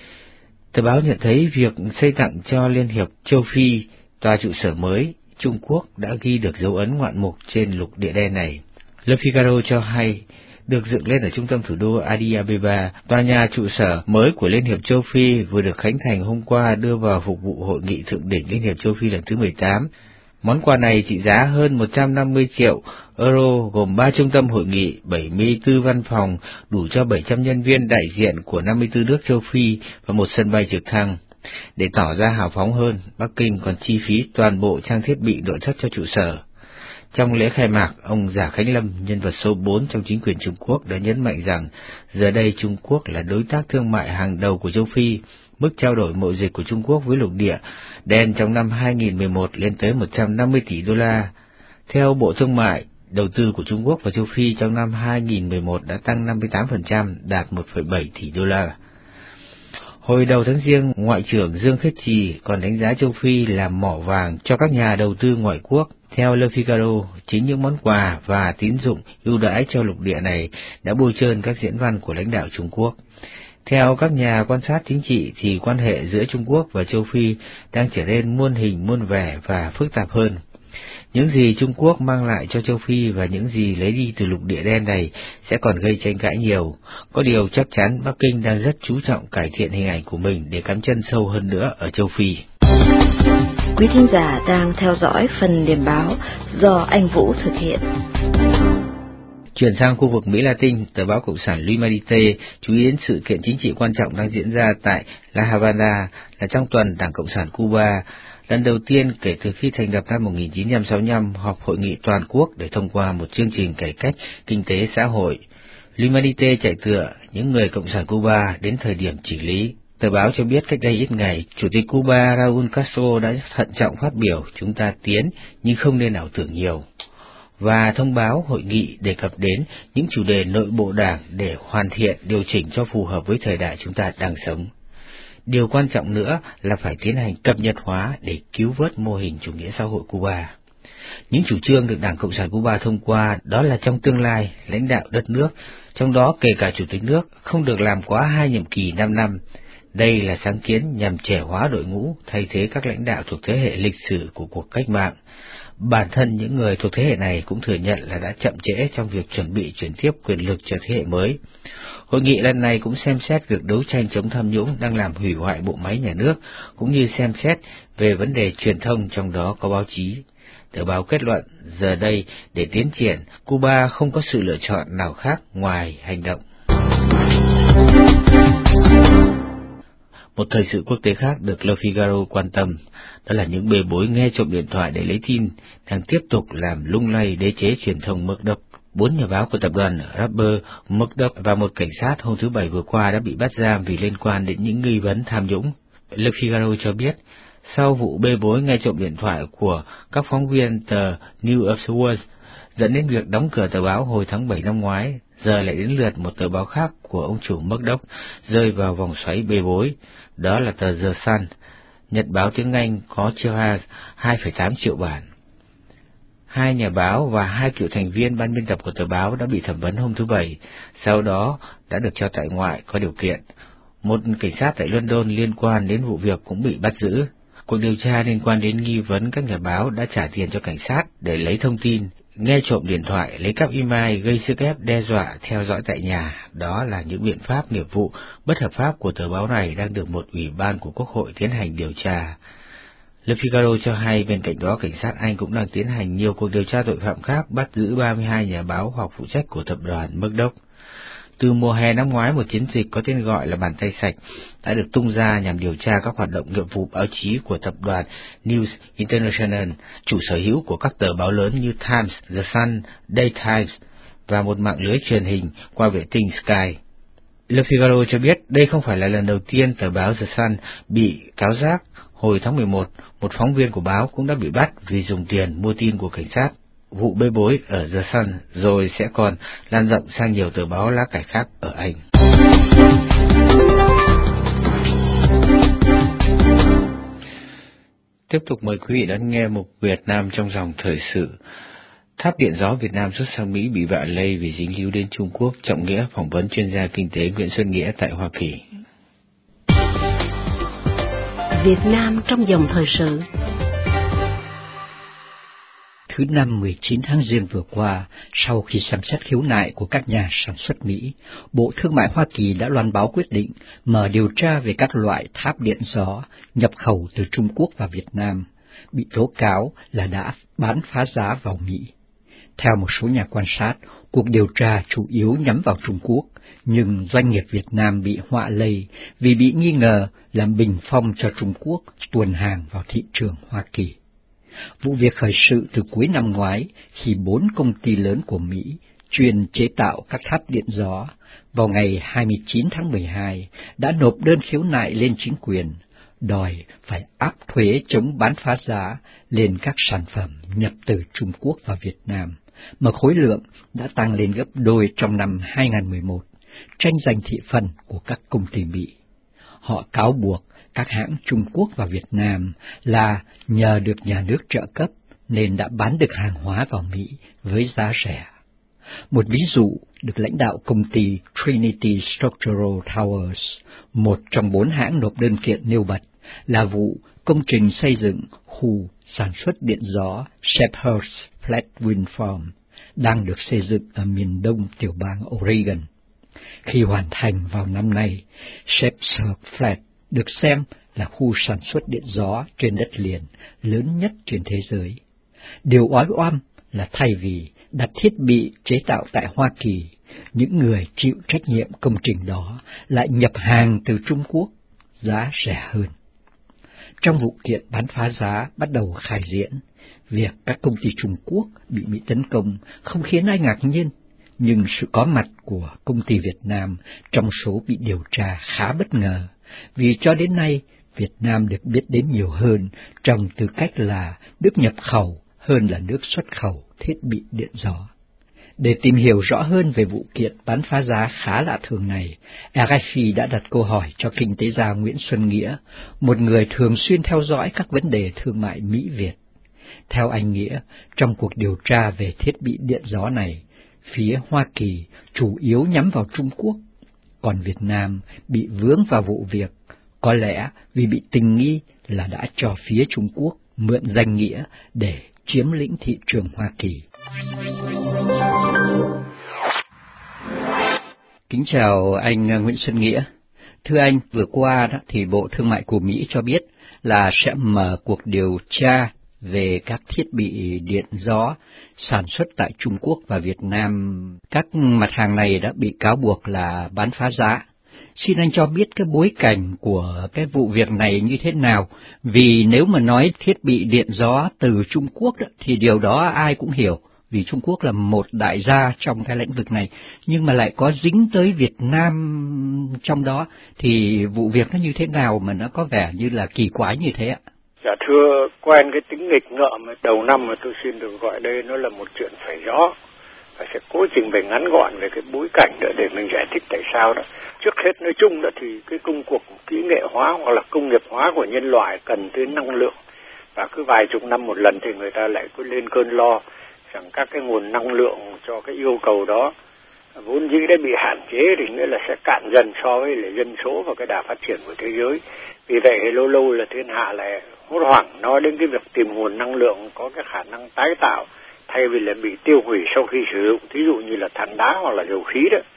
Tờ báo nhận thấy việc xây tặng cho Liên hiệp châu Phi tòa trụ sở mới Trung Quốc đã ghi được dấu ấn ngoạn mục trên lục địa đen này. Le Figaro cho hay, được dựng lên ở trung tâm thủ đô Addis Abeba, tòa nhà trụ sở mới của Liên hiệp châu Phi vừa được khánh thành hôm qua, đưa vào phục vụ hội nghị thượng đỉnh Liên hiệp châu Phi lần thứ mười tám. Món quà này trị giá hơn một trăm năm mươi triệu euro, gồm ba trung tâm hội nghị, bảy mươi tư văn phòng, đủ cho bảy trăm nhân viên đại diện của năm mươi tư nước châu Phi và một sân bay trực thăng. Để tỏ ra hào phóng hơn, Bắc Kinh còn chi phí toàn bộ trang thiết bị nội thất cho trụ sở. Trong lễ khai mạc, ông Giả Khánh Lâm, nhân vật số bốn trong chính quyền Trung Quốc, đã nhấn mạnh rằng giờ đây Trung Quốc là đối tác thương mại hàng đầu của châu Phi. Mức trao đổi mậu dịch của Trung Quốc với lục địa đen trong năm hai nghìn không trăm mười một lên tới một trăm năm mươi tỷ đô la. Theo Bộ Thương mại, đầu tư của Trung Quốc vào châu Phi trong năm hai nghìn không trăm mười một đã tăng năm mươi tám phần trăm, đạt một phẩy bảy tỷ đô la. Hồi đầu tháng Giêng, Ngoại trưởng Dương Khiết Trì còn đánh giá châu Phi là mỏ vàng cho các nhà đầu tư ngoại quốc. Theo Le Figaro, chính những món quà và tín dụng ưu đãi cho lục địa này đã bôi trơn các diễn văn của lãnh đạo Trung Quốc. Theo các nhà quan sát chính trị thì quan hệ giữa Trung Quốc và châu Phi đang trở nên muôn hình muôn vẻ và phức tạp hơn. Những gì Trung Quốc mang lại cho châu Phi và những gì lấy đi từ lục địa đen này sẽ còn gây tranh cãi nhiều. Có điều chắc chắn Bắc Kinh đang rất chú trọng cải thiện hình ảnh của mình để cắm chân sâu hơn nữa ở châu Phi. Quý thính giả đang theo dõi phần điểm báo do anh Vũ thực hiện. Chuyển sang khu vực Mỹ Latin, tờ báo Cộng sản L'Humanité chú ý đến sự kiện chính trị quan trọng đang diễn ra tại La Habana, là trong tuần Đảng Cộng sản Cuba, lần đầu tiên kể từ khi thành lập năm một nghìn chín trăm sáu mươi lăm, họp hội nghị toàn quốc để thông qua một chương trình cải cách kinh tế xã hội. L'Humanité chạy tựa những người Cộng sản Cuba đến thời điểm chỉnh lý. Tờ báo cho biết cách đây ít ngày, Chủ tịch Cuba Raúl Castro đã thận trọng phát biểu chúng ta tiến nhưng không nên ảo tưởng nhiều, và thông báo hội nghị đề cập đến những chủ đề nội bộ đảng để hoàn thiện, điều chỉnh cho phù hợp với thời đại chúng ta đang sống. Điều quan trọng nữa là phải tiến hành cập nhật hóa để cứu vớt mô hình chủ nghĩa xã hội Cuba. Những chủ trương được Đảng Cộng sản Cuba thông qua đó là trong tương lai, lãnh đạo đất nước, trong đó kể cả Chủ tịch nước, không được làm quá hai nhiệm kỳ năm năm. Đây là sáng kiến nhằm trẻ hóa đội ngũ, thay thế các lãnh đạo thuộc thế hệ lịch sử của cuộc cách mạng. Bản thân những người thuộc thế hệ này cũng thừa nhận là đã chậm trễ trong việc chuẩn bị chuyển tiếp quyền lực cho thế hệ mới. Hội nghị lần này cũng xem xét việc đấu tranh chống tham nhũng đang làm hủy hoại bộ máy nhà nước, cũng như xem xét về vấn đề truyền thông, trong đó có báo chí. Tờ báo kết luận, giờ đây, để tiến triển, Cuba không có sự lựa chọn nào khác ngoài hành động. Một thời sự quốc tế khác được Le Figaro quan tâm, đó là những bê bối nghe trộm điện thoại để lấy tin đang tiếp tục làm lung lay đế chế truyền thông Murdoch. Bốn nhà báo của tập đoàn Rubber, Murdoch và một cảnh sát hôm thứ Bảy vừa qua đã bị bắt giam vì liên quan đến những nghi vấn tham nhũng. Le Figaro cho biết, sau vụ bê bối nghe trộm điện thoại của các phóng viên tờ New York World dẫn đến việc đóng cửa tờ báo hồi tháng bảy năm ngoái, giờ lại đến lượt một tờ báo khác của ông chủ Murdoch rơi vào vòng xoáy bê bối, đó là tờ The Sun, nhật báo tiếng Anh có chiêu hai phẩy tám triệu bản. Hai nhà báo và hai cựu thành viên ban biên tập của tờ báo đã bị thẩm vấn hôm thứ Bảy, sau đó đã được cho tại ngoại có điều kiện. Một cảnh sát tại London liên quan đến vụ việc cũng bị bắt giữ. Cuộc điều tra liên quan đến nghi vấn các nhà báo đã trả tiền cho cảnh sát để lấy thông tin, nghe trộm điện thoại, lấy cắp email, gây sức ép, đe dọa, theo dõi tại nhà. Đó là những biện pháp nghiệp vụ bất hợp pháp của tờ báo này đang được một ủy ban của Quốc hội tiến hành điều tra. Le Figaro cho hay bên cạnh đó cảnh sát Anh cũng đang tiến hành nhiều cuộc điều tra tội phạm khác, bắt giữ ba mươi hai nhà báo hoặc phụ trách của tập đoàn Murdoch. Từ mùa hè năm ngoái, một chiến dịch có tên gọi là Bàn tay sạch đã được tung ra nhằm điều tra các hoạt động nghiệp vụ báo chí của tập đoàn News International, chủ sở hữu của các tờ báo lớn như Times, The Sun, Day Times và một mạng lưới truyền hình qua vệ tinh Sky. Le Figaro cho biết đây không phải là lần đầu tiên tờ báo The Sun bị cáo giác. Hồi tháng mười một, một phóng viên của báo cũng đã bị bắt vì dùng tiền mua tin của cảnh sát. Vụ bê bối ở The Sun rồi sẽ còn lan rộng sang nhiều tờ báo lá cải khác ở Anh. Tiếp tục mời quý vị đón nghe mục Việt Nam trong dòng thời sự. Tháp điện gió Việt Nam xuất sang Mỹ bị vạ lây vì dính líu đến Trung Quốc. Trọng Nghĩa phỏng vấn chuyên gia kinh tế Nguyễn Xuân Nghĩa tại Hoa Kỳ. Việt Nam trong dòng thời sự. Thứ năm mười chín tháng Giêng vừa qua, sau khi xem xét khiếu nại của các nhà sản xuất Mỹ, Bộ Thương mại Hoa Kỳ đã loan báo quyết định mở điều tra về các loại tháp điện gió nhập khẩu từ Trung Quốc và Việt Nam, bị tố cáo là đã bán phá giá vào Mỹ. Theo một số nhà quan sát, cuộc điều tra chủ yếu nhắm vào Trung Quốc, nhưng doanh nghiệp Việt Nam bị họa lây vì bị nghi ngờ làm bình phong cho Trung Quốc tuồn hàng vào thị trường Hoa Kỳ. Vụ việc khởi sự từ cuối năm ngoái khi bốn công ty lớn của Mỹ chuyên chế tạo các tháp điện gió vào ngày hai mươi chín tháng mười hai đã nộp đơn khiếu nại lên chính quyền, đòi phải áp thuế chống bán phá giá lên các sản phẩm nhập từ Trung Quốc và Việt Nam, mà khối lượng đã tăng lên gấp đôi trong năm hai nghìn không trăm mười một, tranh giành thị phần của các công ty Mỹ. Họ cáo buộc các hãng Trung Quốc và Việt Nam là nhờ được nhà nước trợ cấp nên đã bán được hàng hóa vào Mỹ với giá rẻ. Một ví dụ được lãnh đạo công ty Trinity Structural Towers, một trong bốn hãng nộp đơn kiện nêu bật, là vụ công trình xây dựng khu sản xuất điện gió Shepherd's Flat Wind Farm đang được xây dựng ở miền đông tiểu bang Oregon. Khi hoàn thành vào năm nay, Shepherd's Flat được xem là khu sản xuất điện gió trên đất liền lớn nhất trên thế giới. Điều oái oăm là thay vì đặt thiết bị chế tạo tại Hoa Kỳ, những người chịu trách nhiệm công trình đó lại nhập hàng từ Trung Quốc, giá rẻ hơn. Trong vụ kiện bán phá giá bắt đầu khai diễn, việc các công ty Trung Quốc bị Mỹ tấn công không khiến ai ngạc nhiên, nhưng sự có mặt của công ty Việt Nam trong số bị điều tra khá bất ngờ, vì cho đến nay Việt Nam được biết đến nhiều hơn trong tư cách là nước nhập khẩu hơn là nước xuất khẩu thiết bị điện gió. Để tìm hiểu rõ hơn về vụ kiện bán phá giá khá lạ thường này, rờ ép i đã đặt câu hỏi cho kinh tế gia Nguyễn Xuân Nghĩa, một người thường xuyên theo dõi các vấn đề thương mại Mỹ-Việt. Theo anh Nghĩa, trong cuộc điều tra về thiết bị điện gió này, phía Hoa Kỳ chủ yếu nhắm vào Trung Quốc, còn Việt Nam bị vướng vào vụ việc, có lẽ vì bị tình nghi là đã cho phía Trung Quốc mượn danh nghĩa để chiếm lĩnh thị trường Hoa Kỳ. Kính chào anh Nguyễn Xuân Nghĩa. Thưa anh, vừa qua đó, thì Bộ Thương mại của Mỹ cho biết là sẽ mở cuộc điều tra về các thiết bị điện gió sản xuất tại Trung Quốc và Việt Nam. Các mặt hàng này đã bị cáo buộc là bán phá giá. Xin anh cho biết cái bối cảnh của cái vụ việc này như thế nào? Vì nếu mà nói thiết bị điện gió từ Trung Quốc đó, thì điều đó ai cũng hiểu, vì Trung Quốc là một đại gia trong cái lĩnh vực này, nhưng mà lại có dính tới Việt Nam trong đó, thì vụ việc nó như thế nào mà nó có vẻ như là kỳ quái như thế ạ? Dạ thưa, quen cái tính nghịch ngợm đầu năm mà tôi xin được gọi đây nó là một chuyện phải rõ, và sẽ cố trình bày ngắn gọn về cái bối cảnh đó để mình giải thích tại sao đó. Trước hết nói chung đó thì cái công cuộc kỹ nghệ hóa hoặc là công nghiệp hóa của nhân loại cần tới năng lượng, và cứ vài chục năm một lần thì người ta lại cứ lên cơn lo rằng các cái nguồn năng lượng cho cái yêu cầu đó vốn dĩ đã bị hạn chế, thì nghĩa là sẽ cạn dần so với lại dân số và cái đà phát triển của thế giới. Vì vậy thì lâu lâu là thiên hạ lại hốt hoảng nói đến cái việc tìm nguồn năng lượng có cái khả năng tái tạo thay vì là bị tiêu hủy sau khi sử dụng, thí dụ như là than đá hoặc là dầu khí đó.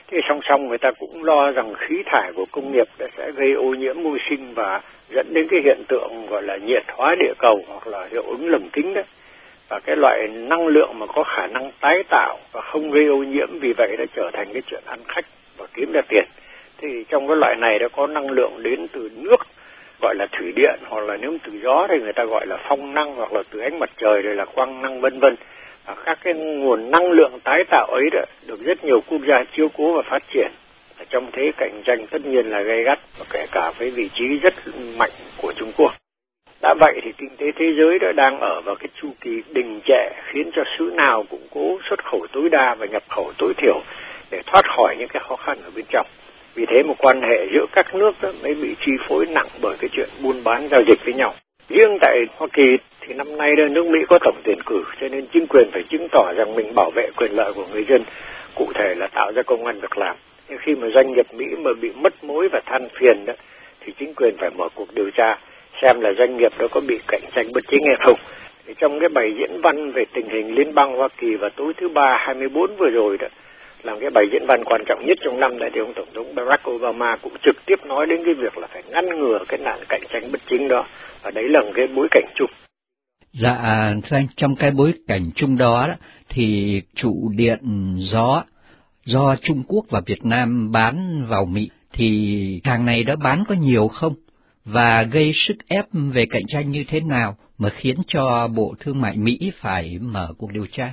Thế song song người ta cũng lo rằng khí thải của công nghiệp sẽ gây ô nhiễm môi sinh và dẫn đến cái hiện tượng gọi là nhiệt hóa địa cầu hoặc là hiệu ứng lồng kính đấy. Và cái loại năng lượng mà có khả năng tái tạo và không gây ô nhiễm, vì vậy đã trở thành cái chuyện ăn khách và kiếm ra tiền. Thì trong cái loại này đã có năng lượng đến từ nước gọi là thủy điện, hoặc là nếu từ gió thì người ta gọi là phong năng, hoặc là từ ánh mặt trời đây là quang năng, vân vân. Và các cái nguồn năng lượng tái tạo ấy đã được rất nhiều quốc gia chiếu cố và phát triển. Ở trong thế cạnh tranh tất nhiên là gay gắt, và kể cả với vị trí rất mạnh của Trung Quốc. Đã vậy thì kinh tế thế giới đã đang ở vào cái chu kỳ đình trệ, khiến cho xứ nào cũng cố xuất khẩu tối đa và nhập khẩu tối thiểu để thoát khỏi những cái khó khăn ở bên trong. Vì thế một quan hệ giữa các nước đó mới bị chi phối nặng bởi cái chuyện buôn bán giao dịch với nhau. Riêng tại Hoa Kỳ thì năm nay đó, nước Mỹ có tổng tuyển cử, cho nên chính quyền phải chứng tỏ rằng mình bảo vệ quyền lợi của người dân, cụ thể là tạo ra công ăn việc làm. Nhưng khi mà doanh nghiệp Mỹ mà bị mất mối và than phiền đó, thì chính quyền phải mở cuộc điều tra xem là doanh nghiệp đó có bị cạnh tranh bất chính hay không. Thì trong cái bài diễn văn về tình hình liên bang Hoa Kỳ vào tối thứ ba hai mươi bốn vừa rồi đó, là cái bài diễn văn quan trọng nhất trong năm này, thì ông Tổng thống Barack Obama cũng trực tiếp nói đến cái việc là phải ngăn ngừa cái nạn cạnh tranh bất chính đó, và đấy là một cái bối cảnh chung. Dạ, thưa anh, trong cái bối cảnh chung đó, đó thì trụ điện gió do Trung Quốc và Việt Nam bán vào Mỹ, thì hàng này đã bán có nhiều không? Và gây sức ép về cạnh tranh như thế nào mà khiến cho Bộ Thương mại Mỹ phải mở cuộc điều tra?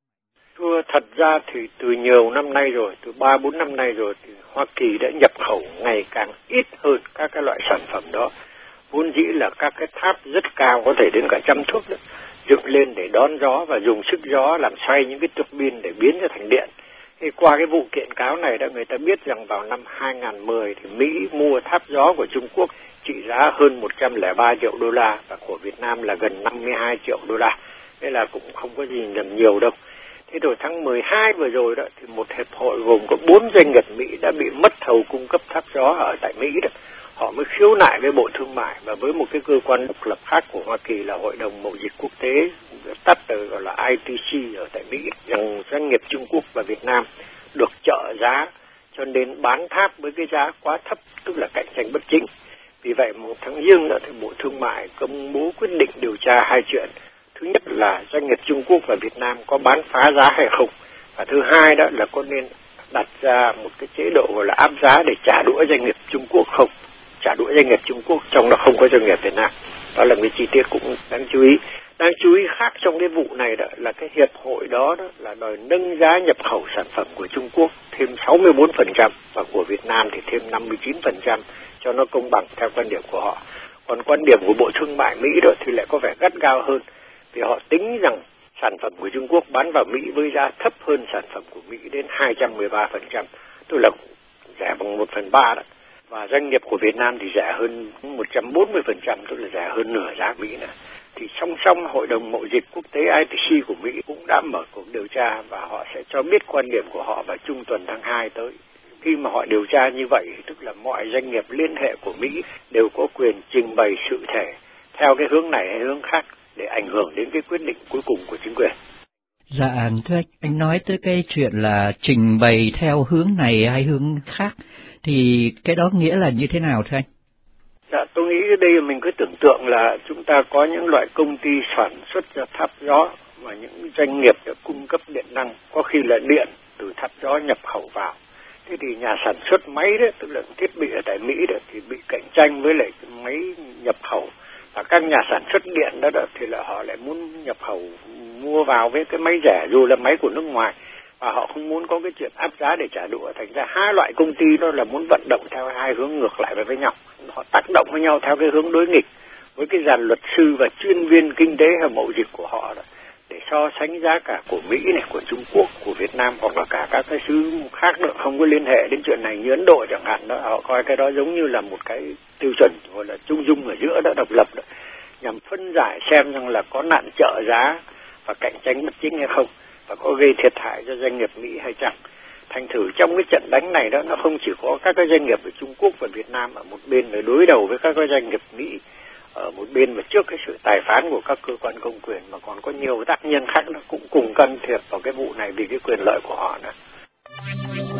Thưa, thật ra thì từ nhiều năm nay rồi, từ ba bốn năm nay rồi, thì Hoa Kỳ đã nhập khẩu ngày càng ít hơn các cái loại sản phẩm đó. Vốn dĩ là các cái tháp rất cao, có thể đến cả trăm thước đó, dựng lên để đón gió và dùng sức gió làm xoay những cái turbine pin để biến ra thành điện. Thì qua cái vụ kiện cáo này đã người ta biết rằng vào năm hai nghìn không trăm mười thì Mỹ mua tháp gió của Trung Quốc trị giá hơn một trăm lẻ ba triệu đô la và của Việt Nam là gần năm mươi hai triệu đô la. Thế là cũng không có gì nhầm nhiều đâu. Thế rồi tháng mười hai vừa rồi đó thì một hiệp hội gồm có bốn doanh nghiệp Mỹ đã bị mất thầu cung cấp tháp gió ở tại Mỹ đó. Họ mới khiếu nại với Bộ Thương mại và với một cái cơ quan độc lập khác của Hoa Kỳ là Hội đồng Mậu dịch Quốc tế, tắt từ gọi là I T C ở tại Mỹ, rằng doanh nghiệp Trung Quốc và Việt Nam được trợ giá cho nên bán tháp với cái giá quá thấp, tức là cạnh tranh bất chính. Vì vậy một tháng giêng nữa thì Bộ Thương mại công bố quyết định điều tra hai chuyện. Thứ nhất là doanh nghiệp Trung Quốc và Việt Nam có bán phá giá hay không, và thứ hai đó là có nên đặt ra một cái chế độ gọi là áp giá để trả đũa doanh nghiệp Trung Quốc không, trả đũa doanh nghiệp Trung Quốc trong đó không có doanh nghiệp Việt Nam. Đó là một chi tiết cũng đáng chú ý. Đáng chú ý khác trong cái vụ này đó là cái hiệp hội đó, đó là đòi nâng giá nhập khẩu sản phẩm của Trung Quốc thêm sáu mươi bốn phần trăm và của Việt Nam thì thêm năm mươi chín phần trăm cho nó công bằng theo quan điểm của họ. Còn quan điểm của Bộ Thương mại Mỹ đó thì lại có vẻ gắt gao hơn, vì họ tính rằng sản phẩm của Trung Quốc bán vào Mỹ với giá thấp hơn sản phẩm của Mỹ đến hai trăm mười ba phần trăm, tức là rẻ bằng một phần ba đó. Và doanh nghiệp của Việt Nam thì rẻ hơn một trăm bốn mươi phần trăm, tức là rẻ hơn nửa giá Mỹ này. Thì song song Hội đồng Mậu dịch Quốc tế I T C của Mỹ cũng đã mở cuộc điều tra và họ sẽ cho biết quan điểm của họ vào trung tuần tháng hai tới. Khi mà họ điều tra như vậy, tức là mọi doanh nghiệp liên hệ của Mỹ đều có quyền trình bày sự thể theo cái hướng này hay hướng khác để ảnh hưởng đến cái quyết định cuối cùng của chính quyền. Dạ, thưa anh, anh nói tới cái chuyện là trình bày theo hướng này hay hướng khác, thì cái đó nghĩa là như thế nào thưa anh? Dạ, tôi nghĩ ở đây mình cứ tưởng tượng là chúng ta có những loại công ty sản xuất ra tháp gió và những doanh nghiệp để cung cấp điện năng, có khi là điện từ tháp gió nhập khẩu vào. Thế thì nhà sản xuất máy đó, tức là thiết bị ở tại Mỹ đó, thì bị cạnh tranh với lại máy nhập khẩu. Và các nhà sản xuất điện đó, đó thì là họ lại muốn nhập khẩu mua vào với cái máy rẻ dù là máy của nước ngoài, và họ không muốn có cái chuyện áp giá để trả đũa. Thành ra hai loại công ty đó là muốn vận động theo hai hướng ngược lại với nhau. Họ tác động với nhau theo cái hướng đối nghịch với cái dàn luật sư và chuyên viên kinh tế hay mậu dịch của họ đó, để so sánh giá cả của Mỹ này, của Trung Quốc, của Việt Nam hoặc là cả các cái xứ khác nữa không có liên hệ đến chuyện này, như Ấn Độ chẳng hạn đó. Họ coi cái đó giống như là một cái tiêu chuẩn gọi là trung dung ở giữa đó, độc lập đó, nhằm phân giải xem rằng là có nạn trợ giá và cạnh tranh bất chính hay không, và có gây thiệt hại cho doanh nghiệp Mỹ hay chẳng. Thành thử trong cái trận đánh này đó, nó không chỉ có các cái doanh nghiệp ở Trung Quốc và Việt Nam ở một bên để đối đầu với các cái doanh nghiệp Mỹ ở một bên mà trước cái sự tài phán của các cơ quan công quyền, mà còn có nhiều tác nhân khác nó cũng cùng can thiệp vào cái vụ này vì cái quyền lợi của họ nữa.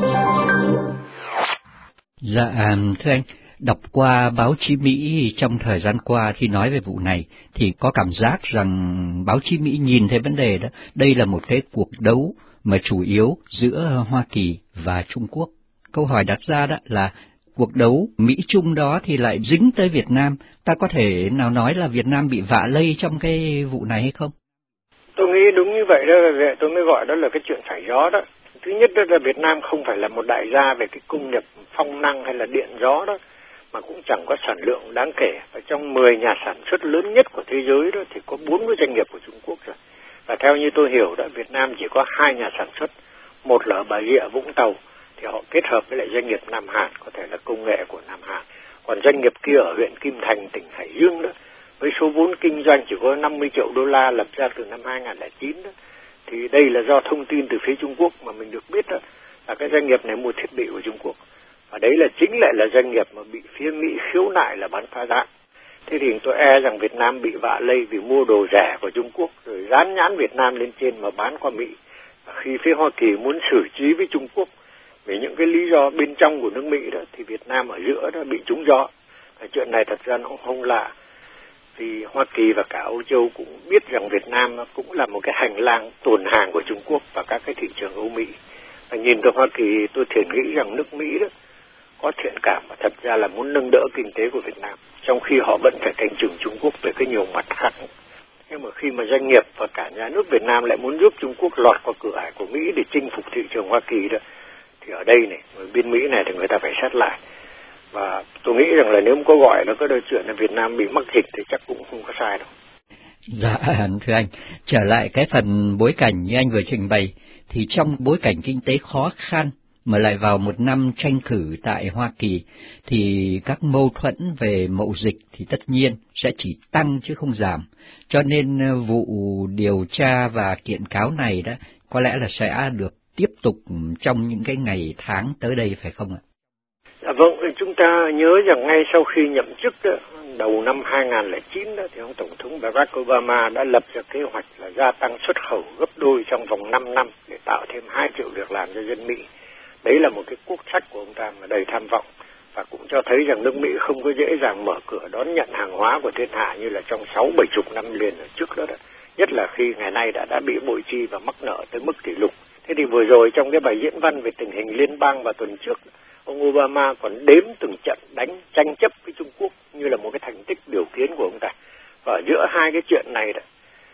Dạ, à, thưa anh, đọc qua báo chí Mỹ trong thời gian qua khi nói về vụ này thì có cảm giác rằng báo chí Mỹ nhìn thấy vấn đề đó, đây là một cái cuộc đấu mà chủ yếu giữa Hoa Kỳ và Trung Quốc. Câu hỏi đặt ra đó là cuộc đấu Mỹ-Trung đó thì lại dính tới Việt Nam, ta có thể nào nói là Việt Nam bị vạ lây trong cái vụ này hay không? Tôi nghĩ đúng như vậy đó, tôi mới gọi đó là cái chuyện phải gió đó. Thứ nhất đó là Việt Nam không phải là một đại gia về cái công nghiệp phong năng hay là điện gió đó, mà cũng chẳng có sản lượng đáng kể. Và trong mười nhà sản xuất lớn nhất của thế giới đó thì có bốn mươi doanh nghiệp của Trung Quốc rồi. Và theo như tôi hiểu đó, Việt Nam chỉ có hai nhà sản xuất, một là ở Bà Rịa Vũng Tàu, thì họ kết hợp với lại doanh nghiệp Nam Hàn, có thể là công nghệ của Nam Hàn. Còn doanh nghiệp kia ở huyện Kim Thành, tỉnh Hải Dương đó, với số vốn kinh doanh chỉ có năm mươi triệu đô la lập ra từ năm hai không không chín đó, thì đây là do thông tin từ phía Trung Quốc mà mình được biết đó, là cái doanh nghiệp này mua thiết bị của Trung Quốc. Và đấy là chính lại là doanh nghiệp mà bị phía Mỹ khiếu nại là bán phá giá. Thế thì tôi e rằng Việt Nam bị vạ lây vì mua đồ rẻ của Trung Quốc rồi dán nhãn Việt Nam lên trên mà bán qua Mỹ. Và khi phía Hoa Kỳ muốn xử trí với Trung Quốc vì những cái lý do bên trong của nước Mỹ đó, thì Việt Nam ở giữa đó bị trúng gió. Cái chuyện này thật ra nó không lạ, vì Hoa Kỳ và cả Âu Châu cũng biết rằng Việt Nam cũng là một cái hành lang tuồn hàng của Trung Quốc và các cái thị trường Âu Mỹ. Và nhìn từ Hoa Kỳ, tôi thiện nghĩ rằng nước Mỹ đó có thiện cảm và thật ra là muốn nâng đỡ kinh tế của Việt Nam, trong khi họ vẫn phải canh chừng Trung Quốc về cái nhiều mặt khác. Nhưng mà khi mà doanh nghiệp và cả nhà nước Việt Nam lại muốn giúp Trung Quốc lọt qua cửa ải của Mỹ để chinh phục thị trường Hoa Kỳ đó, thì ở đây này, ở bên Mỹ này thì người ta phải xét lại. Và tôi nghĩ rằng là nếu có gọi nó có đôi chuyện là Việt Nam bị mắc dịch thì chắc cũng không có sai đâu. Dạ, thưa anh, trở lại cái phần bối cảnh như anh vừa trình bày, thì trong bối cảnh kinh tế khó khăn mà lại vào một năm tranh cử tại Hoa Kỳ, thì các mâu thuẫn về mậu dịch thì tất nhiên sẽ chỉ tăng chứ không giảm. Cho nên vụ điều tra và kiện cáo này đó có lẽ là sẽ được tiếp tục trong những cái ngày tháng tới đây, phải không ạ? Dạ vâng, chúng ta nhớ rằng ngay sau khi nhậm chức đó, đầu năm hai không không chín đó, thì ông Tổng thống Barack Obama đã lập ra kế hoạch là gia tăng xuất khẩu gấp đôi trong vòng năm năm để tạo thêm hai triệu việc làm cho dân Mỹ. Đấy là một cái quốc sách của ông ta mà đầy tham vọng, và cũng cho thấy rằng nước Mỹ không có dễ dàng mở cửa đón nhận hàng hóa của thiên hạ như là trong sáu bảy chục năm liền ở trước đó, đó. Nhất là khi ngày nay đã đã bị bội chi và mắc nợ tới mức kỷ lục. Thế thì vừa rồi trong cái bài diễn văn về tình hình liên bang vào tuần trước, ông Obama còn đếm từng trận đánh tranh chấp với Trung Quốc như là một cái thành tích biểu kiến của ông ta. Và giữa hai cái chuyện này đó,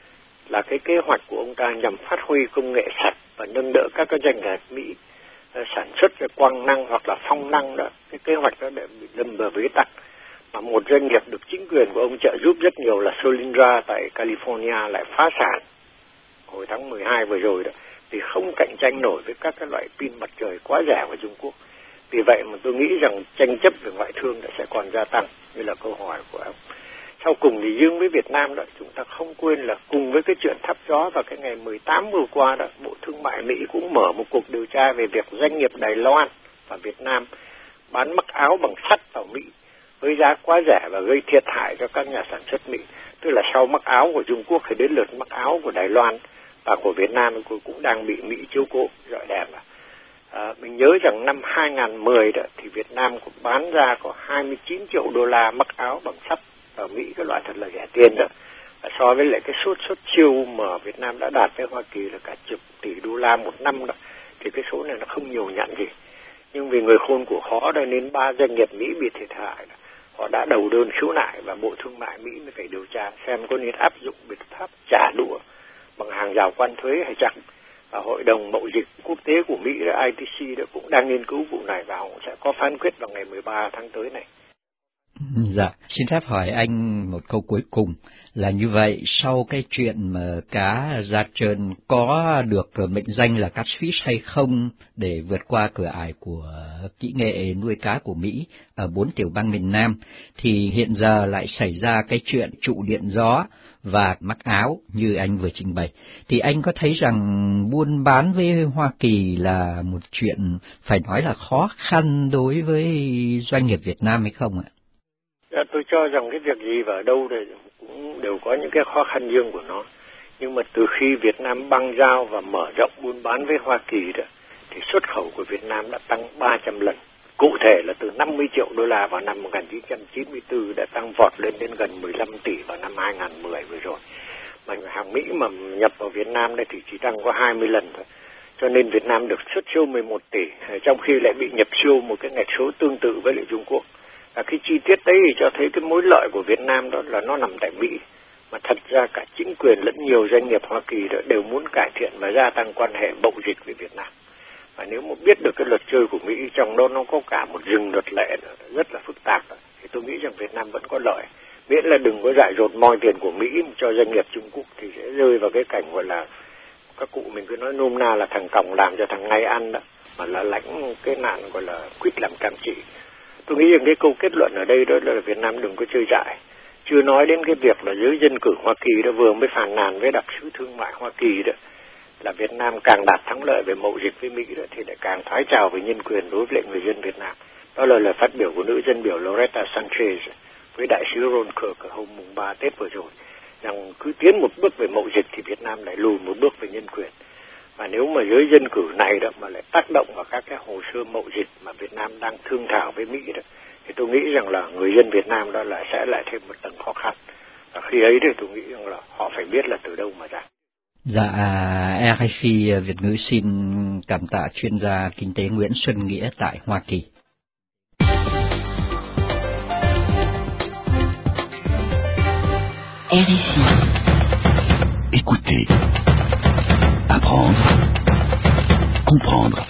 là cái kế hoạch của ông ta nhằm phát huy công nghệ sạch và nâng đỡ các cái doanh nghiệp Mỹ sản xuất quang năng hoặc là phong năng đó. Cái kế hoạch đó để bị lâm vào bế tắc. Mà một doanh nghiệp được chính quyền của ông trợ giúp rất nhiều là Solyndra tại California lại phá sản hồi tháng mười hai vừa rồi đó, vì không cạnh tranh nổi với các cái loại pin mặt trời quá rẻ của Trung Quốc. Vì vậy mà tôi nghĩ rằng tranh chấp về ngoại thương sẽ còn gia tăng, như là câu hỏi của ông. Sau cùng thì riêng với Việt Nam đó, chúng ta không quên là cùng với cái chuyện thắp gió vào cái ngày mười tám vừa qua đó, Bộ Thương mại Mỹ cũng mở một cuộc điều tra về việc doanh nghiệp Đài Loan và Việt Nam bán mắc áo bằng sắt vào Mỹ với giá quá rẻ và gây thiệt hại cho các nhà sản xuất Mỹ. Tức là sau mắc áo của Trung Quốc thì đến lượt mắc áo của Đài Loan và của Việt Nam cũng đang bị Mỹ chiếu cố rọi đèn vào. À, mình nhớ rằng năm hai không một không đó thì Việt Nam cũng bán ra có hai mươi chín triệu đô la mắc áo bằng sắt ở Mỹ, cái loại thật là rẻ tiền đó. Và so với lại cái suất suất chiêu mà Việt Nam đã đạt với Hoa Kỳ là cả chục tỷ đô la một năm đó, thì cái số này nó không nhiều nhặn gì. Nhưng vì người khôn của khó đó nên ba doanh nghiệp Mỹ bị thiệt hại, họ đã đầu đơn khiếu nại và Bộ Thương mại Mỹ mới phải điều tra xem có nên áp dụng biện pháp trả đũa bằng hàng rào quan thuế hay chẳng. Và Hội đồng Mậu dịch Quốc tế của Mỹ, I T C đó cũng đang nghiên cứu vụ này và họ sẽ có phán quyết vào ngày mười ba tháng tới này. Dạ, xin phép hỏi anh một câu cuối cùng là như vậy, sau cái chuyện mà cá da trơn có được mệnh danh là catfish hay không để vượt qua cửa ải của kỹ nghệ nuôi cá của Mỹ ở bốn tiểu bang miền Nam, thì hiện giờ lại xảy ra cái chuyện trụ điện gió và mắc áo như anh vừa trình bày, thì anh có thấy rằng buôn bán với Hoa Kỳ là một chuyện phải nói là khó khăn đối với doanh nghiệp Việt Nam hay không ạ? Dạ, tôi cho rằng cái việc gì và ở đâu thì cũng đều có những cái khó khăn riêng của nó. Nhưng mà từ khi Việt Nam băng giao và mở rộng buôn bán với Hoa Kỳ đó, thì xuất khẩu của Việt Nam đã tăng ba trăm lần. Cụ thể là từ năm mươi triệu đô la vào năm một nghìn chín trăm chín mươi tư đã tăng vọt lên đến gần mười lăm tỷ vào năm hai nghìn không trăm mười vừa rồi. Mà hàng Mỹ mà nhập vào Việt Nam đây thì chỉ tăng có hai mươi lần thôi. Cho nên Việt Nam được xuất siêu mười một tỷ, trong khi lại bị nhập siêu một cái ngạch số tương tự với lại Trung Quốc. Và cái chi tiết đấy thì cho thấy cái mối lợi của Việt Nam đó là nó nằm tại Mỹ. Mà thật ra cả chính quyền lẫn nhiều doanh nghiệp Hoa Kỳ đó đều muốn cải thiện và gia tăng quan hệ mậu dịch với Việt Nam. Và nếu mà biết được cái luật chơi của Mỹ, trong đó nó có cả một rừng luật lệ rất là phức tạp, thì tôi nghĩ rằng Việt Nam vẫn có lợi. Miễn là đừng có dại dột moi tiền của Mỹ cho doanh nghiệp Trung Quốc thì sẽ rơi vào cái cảnh gọi là, các cụ mình cứ nói nôm na là thằng còng làm cho thằng ngay ăn đó, mà là lãnh cái nạn gọi là quýt làm cam chỉ. Tôi nghĩ rằng cái câu kết luận ở đây đó là Việt Nam đừng có chơi dại. Chưa nói đến cái việc là giới dân cử Hoa Kỳ đó vừa mới phàn nàn với đặc sứ thương mại Hoa Kỳ đó, là Việt Nam càng đạt thắng lợi về mậu dịch với Mỹ đó, thì lại càng thoái trào về nhân quyền đối với lại người dân Việt Nam. Đó là lời phát biểu của nữ dân biểu Loretta Sanchez với đại sứ Ron Kirk ở hôm mùng ba Tết vừa rồi, rằng cứ tiến một bước về mậu dịch thì Việt Nam lại lùi một bước về nhân quyền. Và nếu mà giới dân cử này đó mà lại tác động vào các cái hồ sơ mậu dịch mà Việt Nam đang thương thảo với Mỹ đó, thì tôi nghĩ rằng là người dân Việt Nam đó là sẽ lại thêm một tầng khó khăn. Và khi ấy thì tôi nghĩ rằng là họ phải biết là từ đâu mà ra. Dạ, rờ ép i Việt ngữ xin cảm tạ chuyên gia kinh tế Nguyễn Xuân Nghĩa tại Hoa Kỳ. rờ ép i. Écoutez, apprendre, comprendre.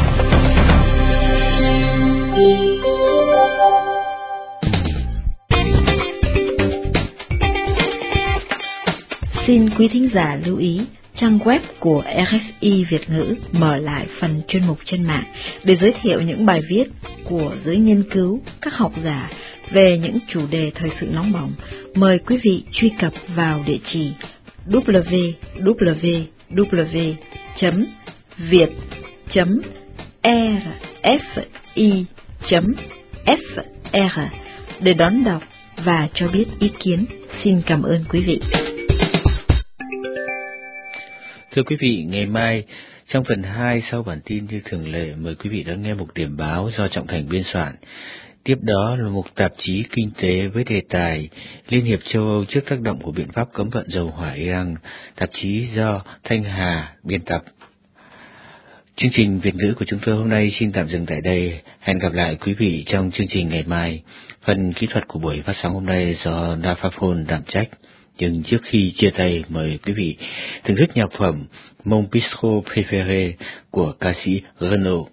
Xin quý thính giả lưu ý, trang web của rờ ép i Việt ngữ mở lại phần chuyên mục trên mạng để giới thiệu những bài viết của giới nghiên cứu, các học giả về những chủ đề thời sự nóng bỏng. Mời quý vị truy cập vào địa chỉ w w w chấm việt chấm r f i chấm f r để đón đọc và cho biết ý kiến. Xin cảm ơn quý vị. Thưa quý vị, ngày mai trong phần hai sau bản tin như thường lệ, mời quý vị đón nghe mục điểm báo do Trọng Thành biên soạn. Tiếp đó là mục tạp chí Kinh tế với đề tài Liên hiệp châu Âu trước tác động của biện pháp cấm vận dầu hỏa Iran, tạp chí do Thanh Hà biên tập. Chương trình Việt ngữ của chúng tôi hôm nay xin tạm dừng tại đây. Hẹn gặp lại quý vị trong chương trình ngày mai. Phần kỹ thuật của buổi phát sóng hôm nay do Na Pha Phôn đảm trách. Nhưng trước khi chia tay, mời quý vị thưởng thức nhạc phẩm Mon Bistro Préféré của ca sĩ Renaud.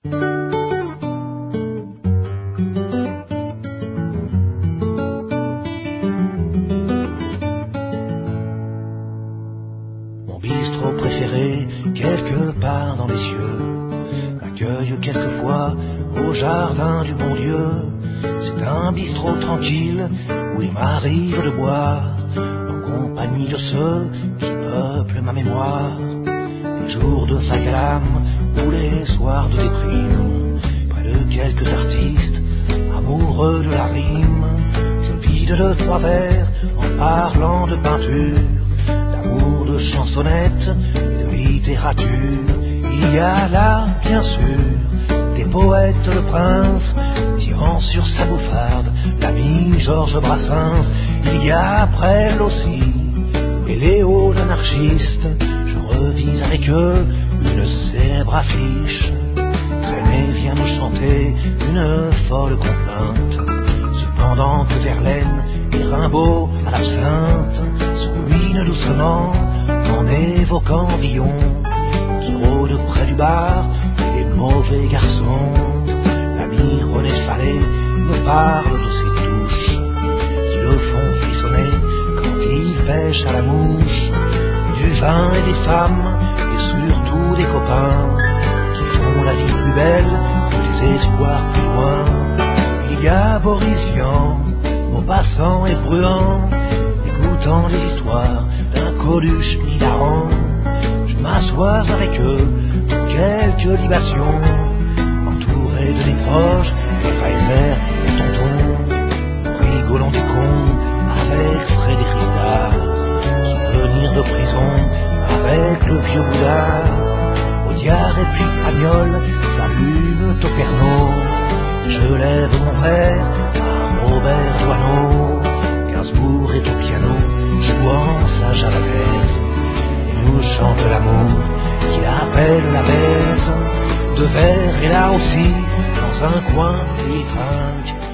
Mon bistrot préféré, quelque part dans les cieux, m'accueille quelquefois au jardin du bon Dieu. C'est un bistrot tranquille où il m'arrive de boire en compagnie de ceux qui peuplent ma mémoire. Les jours de vague à l'âme ou les soirs de déprime, près de quelques artistes amoureux de la rime, je vide de trois vers en parlant de peinture, d'amour, de chansonnettes et de littérature. Il y a là, bien sûr, des poètes, le prince, tirant sur sa bouffarde l'ami Georges Brassens. Il y a après aussi les Léo l'anarchiste. Je revis avec eux une célèbre affiche. Traîné vient nous chanter une folle complainte. Cependant que Verlaine et Rimbaud à l'absinthe se ruinent doucement en évoquant Villon qui rôde près du bar et les mauvais garçons. L'ami René Fallet me parle de ses touches qui le font frissonner quand il pêche à la mouche, du vin et des femmes et surtout des copains qui font la vie plus belle que les espoirs plus loin. Il y a Boris Vian, Maupassant et Bruand, écoutant les histoires d'un Coluche hilarant. Je m'assois avec eux pour quelques libations, entouré de mes proches, des Kaiser et tontons, rigolons des cons avec Frédéric Dard, souvenirs de prison avec le vieux Boudard, Audiard et puis Pagnol. là aussi, dans un coin, il trinque